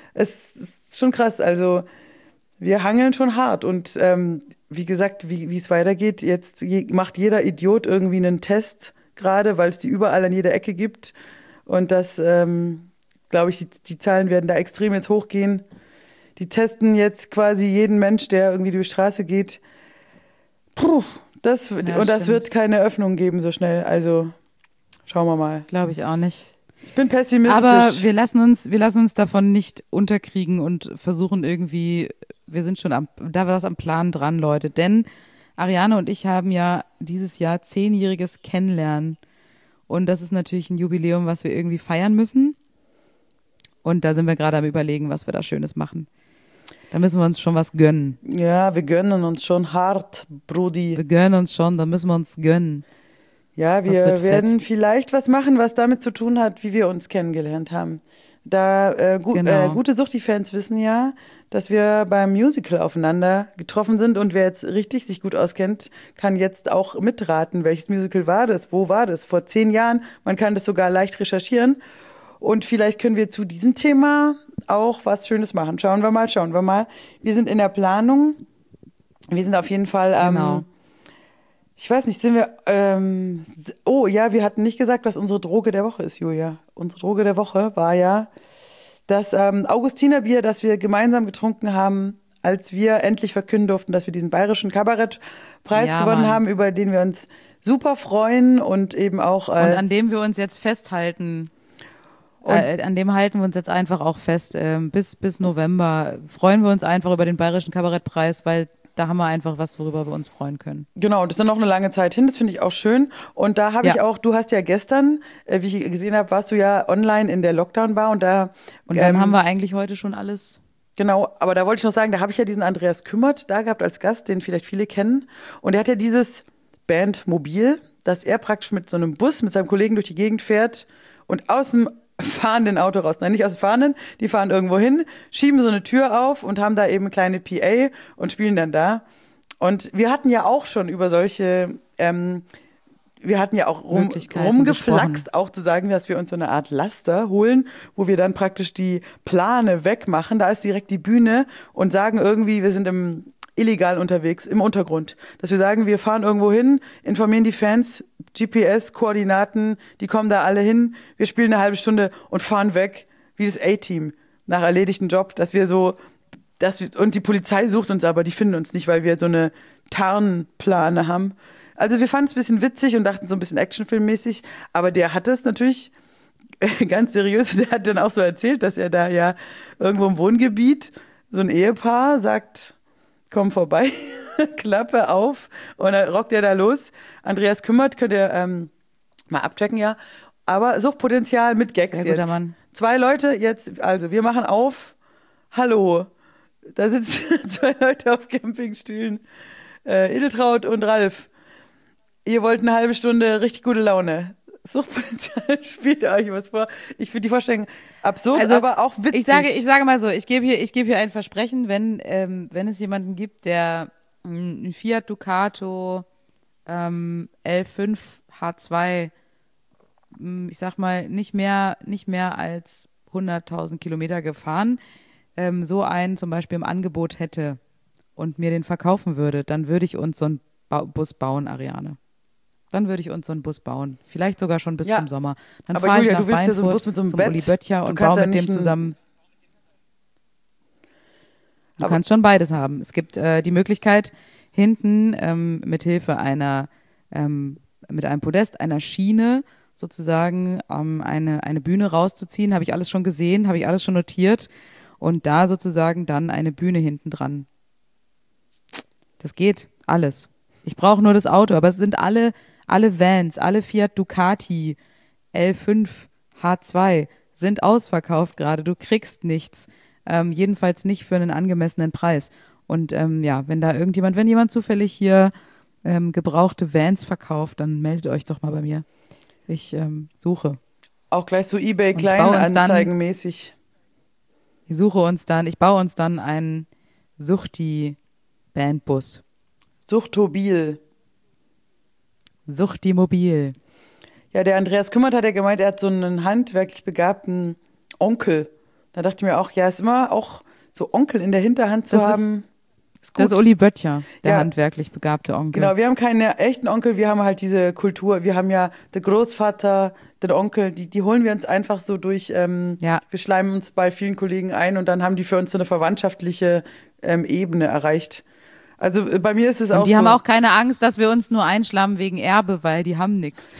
Es ist schon krass, also wir hangeln schon hart und ähm, wie gesagt, wie wie es weitergeht, jetzt je, macht jeder Idiot irgendwie einen Test gerade, weil es die überall an jeder Ecke gibt und das, ähm, glaube ich, die, die Zahlen werden da extrem jetzt hochgehen. Die testen jetzt quasi jeden Mensch, der irgendwie durch die Straße geht. Puh, das, Ja, und das stimmt. wird keine Öffnung geben so schnell, also schauen wir mal. glaube ich auch nicht. Ich bin pessimistisch. Aber wir lassen uns, wir lassen uns davon nicht unterkriegen und versuchen irgendwie, wir sind schon am, da war das am Plan dran, Leute. Denn Ariane und ich haben ja dieses Jahr zehnjähriges Kennenlernen. Und das ist natürlich ein Jubiläum, was wir irgendwie feiern müssen. Und da sind wir gerade am Überlegen, was wir da Schönes machen. Da müssen wir uns schon was gönnen. Ja, wir gönnen uns schon hart, Brudi. Wir gönnen uns schon, da müssen wir uns gönnen. Ja, Das wir wird werden fett. vielleicht was machen, was damit zu tun hat, wie wir uns kennengelernt haben. Da äh, gu Genau. äh, gute Suchti-Fans wissen ja, dass wir beim Musical aufeinander getroffen sind und wer jetzt richtig sich gut auskennt, kann jetzt auch mitraten, welches Musical war das, wo war das, vor zehn Jahren. Man kann das sogar leicht recherchieren und vielleicht können wir zu diesem Thema auch was Schönes machen. Schauen wir mal, schauen wir mal. Wir sind in der Planung. Wir sind auf jeden Fall am Genau. Ich weiß nicht, sind wir, ähm, s- oh ja, wir hatten nicht gesagt, was unsere Droge der Woche ist, Julia. Unsere Droge der Woche war ja das ähm, Augustinerbier, das wir gemeinsam getrunken haben, als wir endlich verkünden durften, dass wir diesen bayerischen Kabarettpreis Ja, gewonnen Mann. haben, über den wir uns super freuen und eben auch, Und äh, an dem wir uns jetzt festhalten. Äh, an dem halten wir uns jetzt einfach auch fest. Ähm, bis, bis November freuen wir uns einfach über den Bayerischen Kabarettpreis, weil da haben wir einfach was, worüber wir uns freuen können. Genau, das ist dann noch eine lange Zeit hin, das finde ich auch schön. Und da habe Ja. ich auch, du hast ja gestern, äh, wie ich gesehen habe, warst du ja online in der Lockdown-Bar und da. Und dann ähm, haben wir eigentlich heute schon alles. Genau, aber da wollte ich noch sagen, da habe ich ja diesen Andreas Kümmert da gehabt als Gast, den vielleicht viele kennen. Und er hat ja dieses Bandmobil, dass er praktisch mit so einem Bus mit seinem Kollegen durch die Gegend fährt und aus dem fahrenden Auto raus. Nein, nicht aus dem fahrenden, die fahren irgendwo hin, schieben so eine Tür auf und haben da eben eine kleine P A und spielen dann da. Und wir hatten ja auch schon über solche, ähm, wir hatten ja auch rum, Möglichkeiten rumgeflaxt, gesprochen. auch zu sagen, dass wir uns so eine Art Laster holen, wo wir dann praktisch die Plane wegmachen. Da ist direkt die Bühne und sagen irgendwie, wir sind im illegal unterwegs, im Untergrund. Dass wir sagen, wir fahren irgendwo hin, informieren die Fans, G P S-Koordinaten, die kommen da alle hin, wir spielen eine halbe Stunde und fahren weg, wie das A-Team, nach erledigten Job, dass wir so, dass wir, und die Polizei sucht uns aber, die finden uns nicht, weil wir so eine Tarnplane haben. Also wir fanden es ein bisschen witzig und dachten so ein bisschen actionfilmmäßig, aber der hat das natürlich ganz seriös, der hat dann auch so erzählt, dass er da ja irgendwo im Wohngebiet, so ein Ehepaar sagt, komm vorbei, Klappe auf und dann rockt er da los. Andreas Kümmert, könnt ihr ähm, mal abchecken, ja. Aber Suchtpotenzial mit Gags Sehr guter jetzt. Mann. Zwei Leute jetzt, also wir machen auf, hallo, da sitzen zwei Leute auf Campingstühlen, äh, Edeltraud und Ralf. Ihr wollt eine halbe Stunde richtig gute Laune. Suchtpotenzial, spielt euch was vor. Ich finde die Vorstellung absurd, Also, aber auch witzig. Ich sage, ich sage mal so, ich gebe hier, ich gebe hier ein Versprechen, wenn, ähm, wenn es jemanden gibt, der ein Fiat Ducato ähm, L fünf H zwei, ich sag mal, nicht mehr, nicht mehr als hunderttausend Kilometer gefahren, ähm, so einen zum Beispiel im Angebot hätte und mir den verkaufen würde, dann würde ich uns so einen ba- Bus bauen, Ariane. Dann würde ich uns so einen Bus bauen. Vielleicht sogar schon bis Ja, zum Sommer. Dann aber fahre ich Julia, nach du willst ja so einen Weinfurt Bus mit so einem zum Bett. Uli Böttcher Du und kannst baue ja mit dem nicht einen- zusammen. Du Aber- kannst schon beides haben. Es gibt äh, die Möglichkeit, hinten ähm, mit Hilfe einer, ähm, mit einem Podest, einer Schiene sozusagen ähm, eine, eine Bühne rauszuziehen. Habe ich alles schon gesehen, habe ich alles schon notiert. Und da sozusagen dann eine Bühne hinten dran. Das geht, alles. Ich brauche nur das Auto, aber es sind alle, alle Vans, alle Fiat Ducati L fünf H zwei sind ausverkauft gerade. Du kriegst nichts. Ähm, jedenfalls nicht für einen angemessenen Preis. Und ähm, ja, wenn da irgendjemand, wenn jemand zufällig hier ähm, gebrauchte Vans verkauft, dann meldet euch doch mal bei mir. Ich ähm, suche. Auch gleich so eBay Und ich baue uns dann- Kleinanzeigenmäßig. Ich suche uns dann, ich baue uns dann einen Suchti-Bandbus. Suchtobil. Suchti-Mobil. Ja, der Andreas Kümmert hat ja gemeint, er hat so einen handwerklich begabten Onkel. Da dachte ich mir auch, ja, ist immer auch so Onkel in der Hinterhand zu Das ist- haben. Ist gut. Das ist Uli Böttcher, der Ja. handwerklich begabte Onkel. Genau, wir haben keine echten Onkel, wir haben halt diese Kultur. Wir haben ja den Großvater, den Onkel, die, die holen wir uns einfach so durch. Ähm, Ja. Wir schleimen uns bei vielen Kollegen ein und dann haben die für uns so eine verwandtschaftliche ähm, Ebene erreicht. Also äh, bei mir ist es auch Und die so. haben auch keine Angst, dass wir uns nur einschlammen wegen Erbe, weil die haben nichts.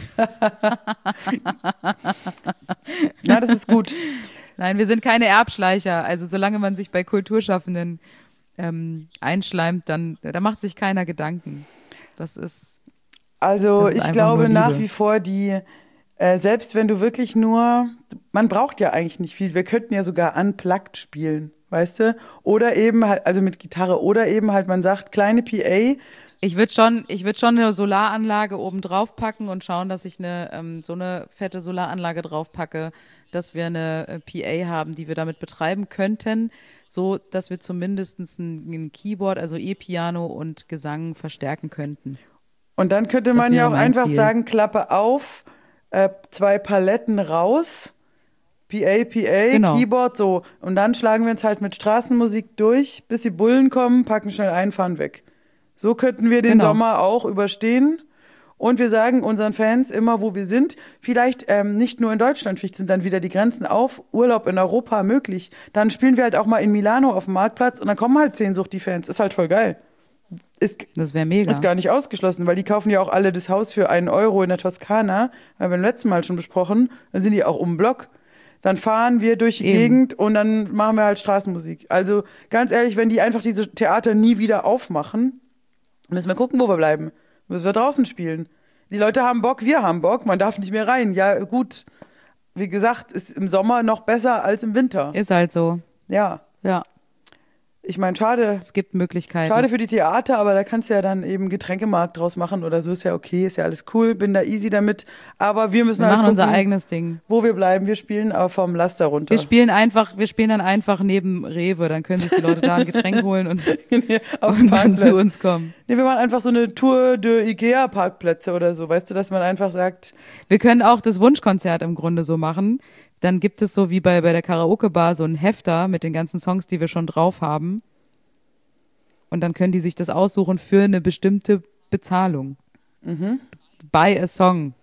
Ja, das ist gut. Nein, wir sind keine Erbschleicher. Also solange man sich bei Kulturschaffenden ähm, einschleimt, dann da macht sich keiner Gedanken. Das ist Also Das ist ich einfach glaube nur Liebe. nach wie vor, die, äh, selbst wenn du wirklich nur, man braucht ja eigentlich nicht viel. Wir könnten ja sogar unplugged spielen, weißt du? Oder eben halt, also mit Gitarre, oder eben halt, man sagt, kleine P A. Ich würde schon, ich würd schon eine Solaranlage oben drauf packen und schauen, dass ich eine, ähm, so eine fette Solaranlage drauf packe, dass wir eine äh, P A haben, die wir damit betreiben könnten, so dass wir zumindest ein, ein Keyboard, also E-Piano und Gesang verstärken könnten. Und dann könnte Das man ja wäre auch mein einfach Ziel. sagen, Klappe auf, äh, zwei Paletten raus, P A, P A, Genau. Keyboard, so. Und dann schlagen wir uns halt mit Straßenmusik durch, bis die Bullen kommen, packen schnell ein, fahren weg. So könnten wir den Genau. Sommer auch überstehen. Und wir sagen unseren Fans immer, wo wir sind, vielleicht ähm, nicht nur in Deutschland, vielleicht sind dann wieder die Grenzen auf, Urlaub in Europa möglich. Dann spielen wir halt auch mal in Milano auf dem Marktplatz und dann kommen halt zehn Suchti-Fans. Ist halt voll geil. Ist, Das wäre mega. ist gar nicht ausgeschlossen, weil die kaufen ja auch alle das Haus für einen Euro in der Toskana. Haben wir beim letzten Mal schon besprochen. Dann sind die auch um den Block. Dann fahren wir durch die Eben. Gegend und dann machen wir halt Straßenmusik. Also ganz ehrlich, wenn die einfach diese Theater nie wieder aufmachen, müssen wir gucken, wo wir bleiben. Müssen wir draußen spielen. Die Leute haben Bock, wir haben Bock, man darf nicht mehr rein. Ja gut, wie gesagt, ist im Sommer noch besser als im Winter. Ist halt so. Ja, Ja, ich meine, schade. es gibt Möglichkeiten. Schade für die Theater, aber da kannst du ja dann eben Getränkemarkt draus machen oder so, ist ja okay, ist ja alles cool, bin da easy damit. Aber wir müssen wir halt machen gucken, unser eigenes Ding. wo wir bleiben. Wir spielen aber vom Laster runter. Wir spielen einfach, wir spielen dann einfach neben Rewe, dann können sich die Leute da ein Getränk holen und, Auf dem und dann Parkplatz. zu uns kommen. Nee, wir machen einfach so eine Tour de Ikea-Parkplätze oder so, weißt du, dass man einfach sagt, Wir können auch das Wunschkonzert im Grunde so machen. Dann gibt es so wie bei, bei der Karaoke-Bar so einen Hefter mit den ganzen Songs, die wir schon drauf haben. Und dann können die sich das aussuchen für eine bestimmte Bezahlung. Mhm. Buy a Song.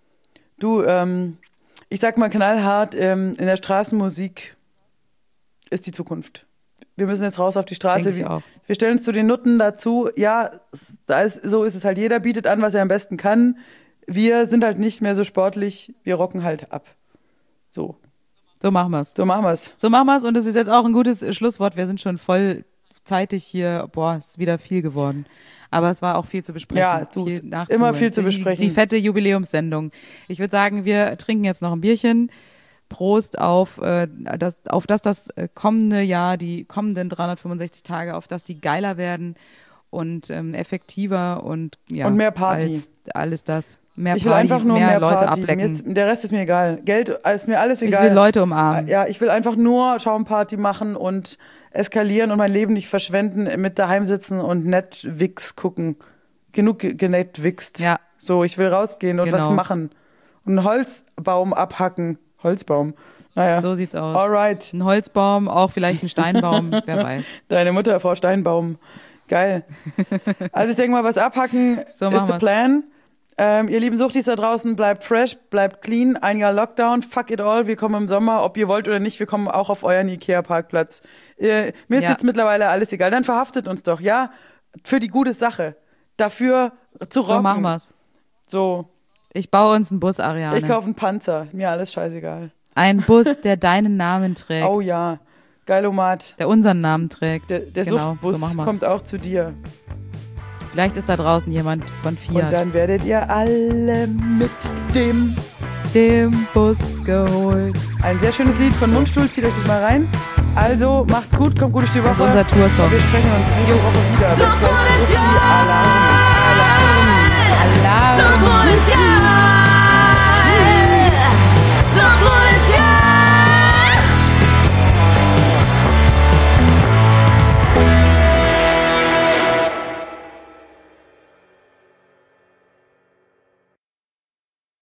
du, ähm, ich sag mal knallhart, ähm, in der Straßenmusik ist die Zukunft. Wir müssen jetzt raus auf die Straße. Denk ich wir, auch. wir stellen uns zu den Nutten dazu. Ja, da ist, so ist es halt. Jeder bietet an, was er am besten kann. Wir sind halt nicht mehr so sportlich. Wir rocken halt ab. So, So machen wir's. so machen wir's. So machen wir's. Und das ist jetzt auch ein gutes Schlusswort. Wir sind schon vollzeitig hier. Boah, es ist wieder viel geworden. Aber es war auch viel zu besprechen. Ja, du, viel ist nachzuholen. immer viel zu Die- besprechen. Die fette Jubiläumssendung. Ich würde sagen, wir trinken jetzt noch ein Bierchen. Prost auf, äh, das, auf das das äh, kommende Jahr, die kommenden dreihundertfünfundsechzig Tage, auf das die geiler werden und ähm, effektiver und ja, Und mehr Party. Als alles das. Mehr Ich will Party, einfach nur mehr, mehr, Leute Party. Mir ablecken. ist, der Rest ist mir egal. Geld ist mir alles Ich egal. will Leute umarmen. Ja, ich will einfach nur Schaumparty machen und eskalieren und mein Leben nicht verschwenden, mit daheim sitzen und Netflix gucken. Genug ge- genetwixt. Ja. So, ich will rausgehen und Genau. was machen. Und einen Holzbaum abhacken. Holzbaum. Naja. So sieht's aus. Alright. Ein Holzbaum, auch vielleicht ein Steinbaum, wer weiß. Deine Mutter, Frau Steinbaum. Geil. Also ich denke mal, was abhacken So ist machen der wir's. Plan. Ähm, ihr lieben Suchtis da draußen, bleibt fresh, bleibt clean. Ein Jahr Lockdown, fuck it all. Wir kommen im Sommer, ob ihr wollt oder nicht, wir kommen auch auf euren Ikea-Parkplatz. Äh, mir ist Ja. jetzt mittlerweile alles egal. Dann verhaftet uns doch, ja? Für die gute Sache. Dafür zu rocken. So machen wir's. So, Ich baue uns einen Bus, Ariane. ich kaufe einen Panzer. Mir alles scheißegal. Ein Bus, der deinen Namen trägt. Oh ja, Geilomat. Der unseren Namen trägt. Der, der genau, Suchtbus so machen wir's. kommt auch zu dir. Vielleicht ist da draußen jemand von Und Fiat, dann werdet ihr alle mit dem. dem Bus geholt. Ein sehr schönes Lied von Mundstuhl, zieht euch das mal rein. Also, macht's gut, kommt gut durch die Woche. Das ist unser Toursong. Wir sprechen uns nächste Woche wieder. So wurde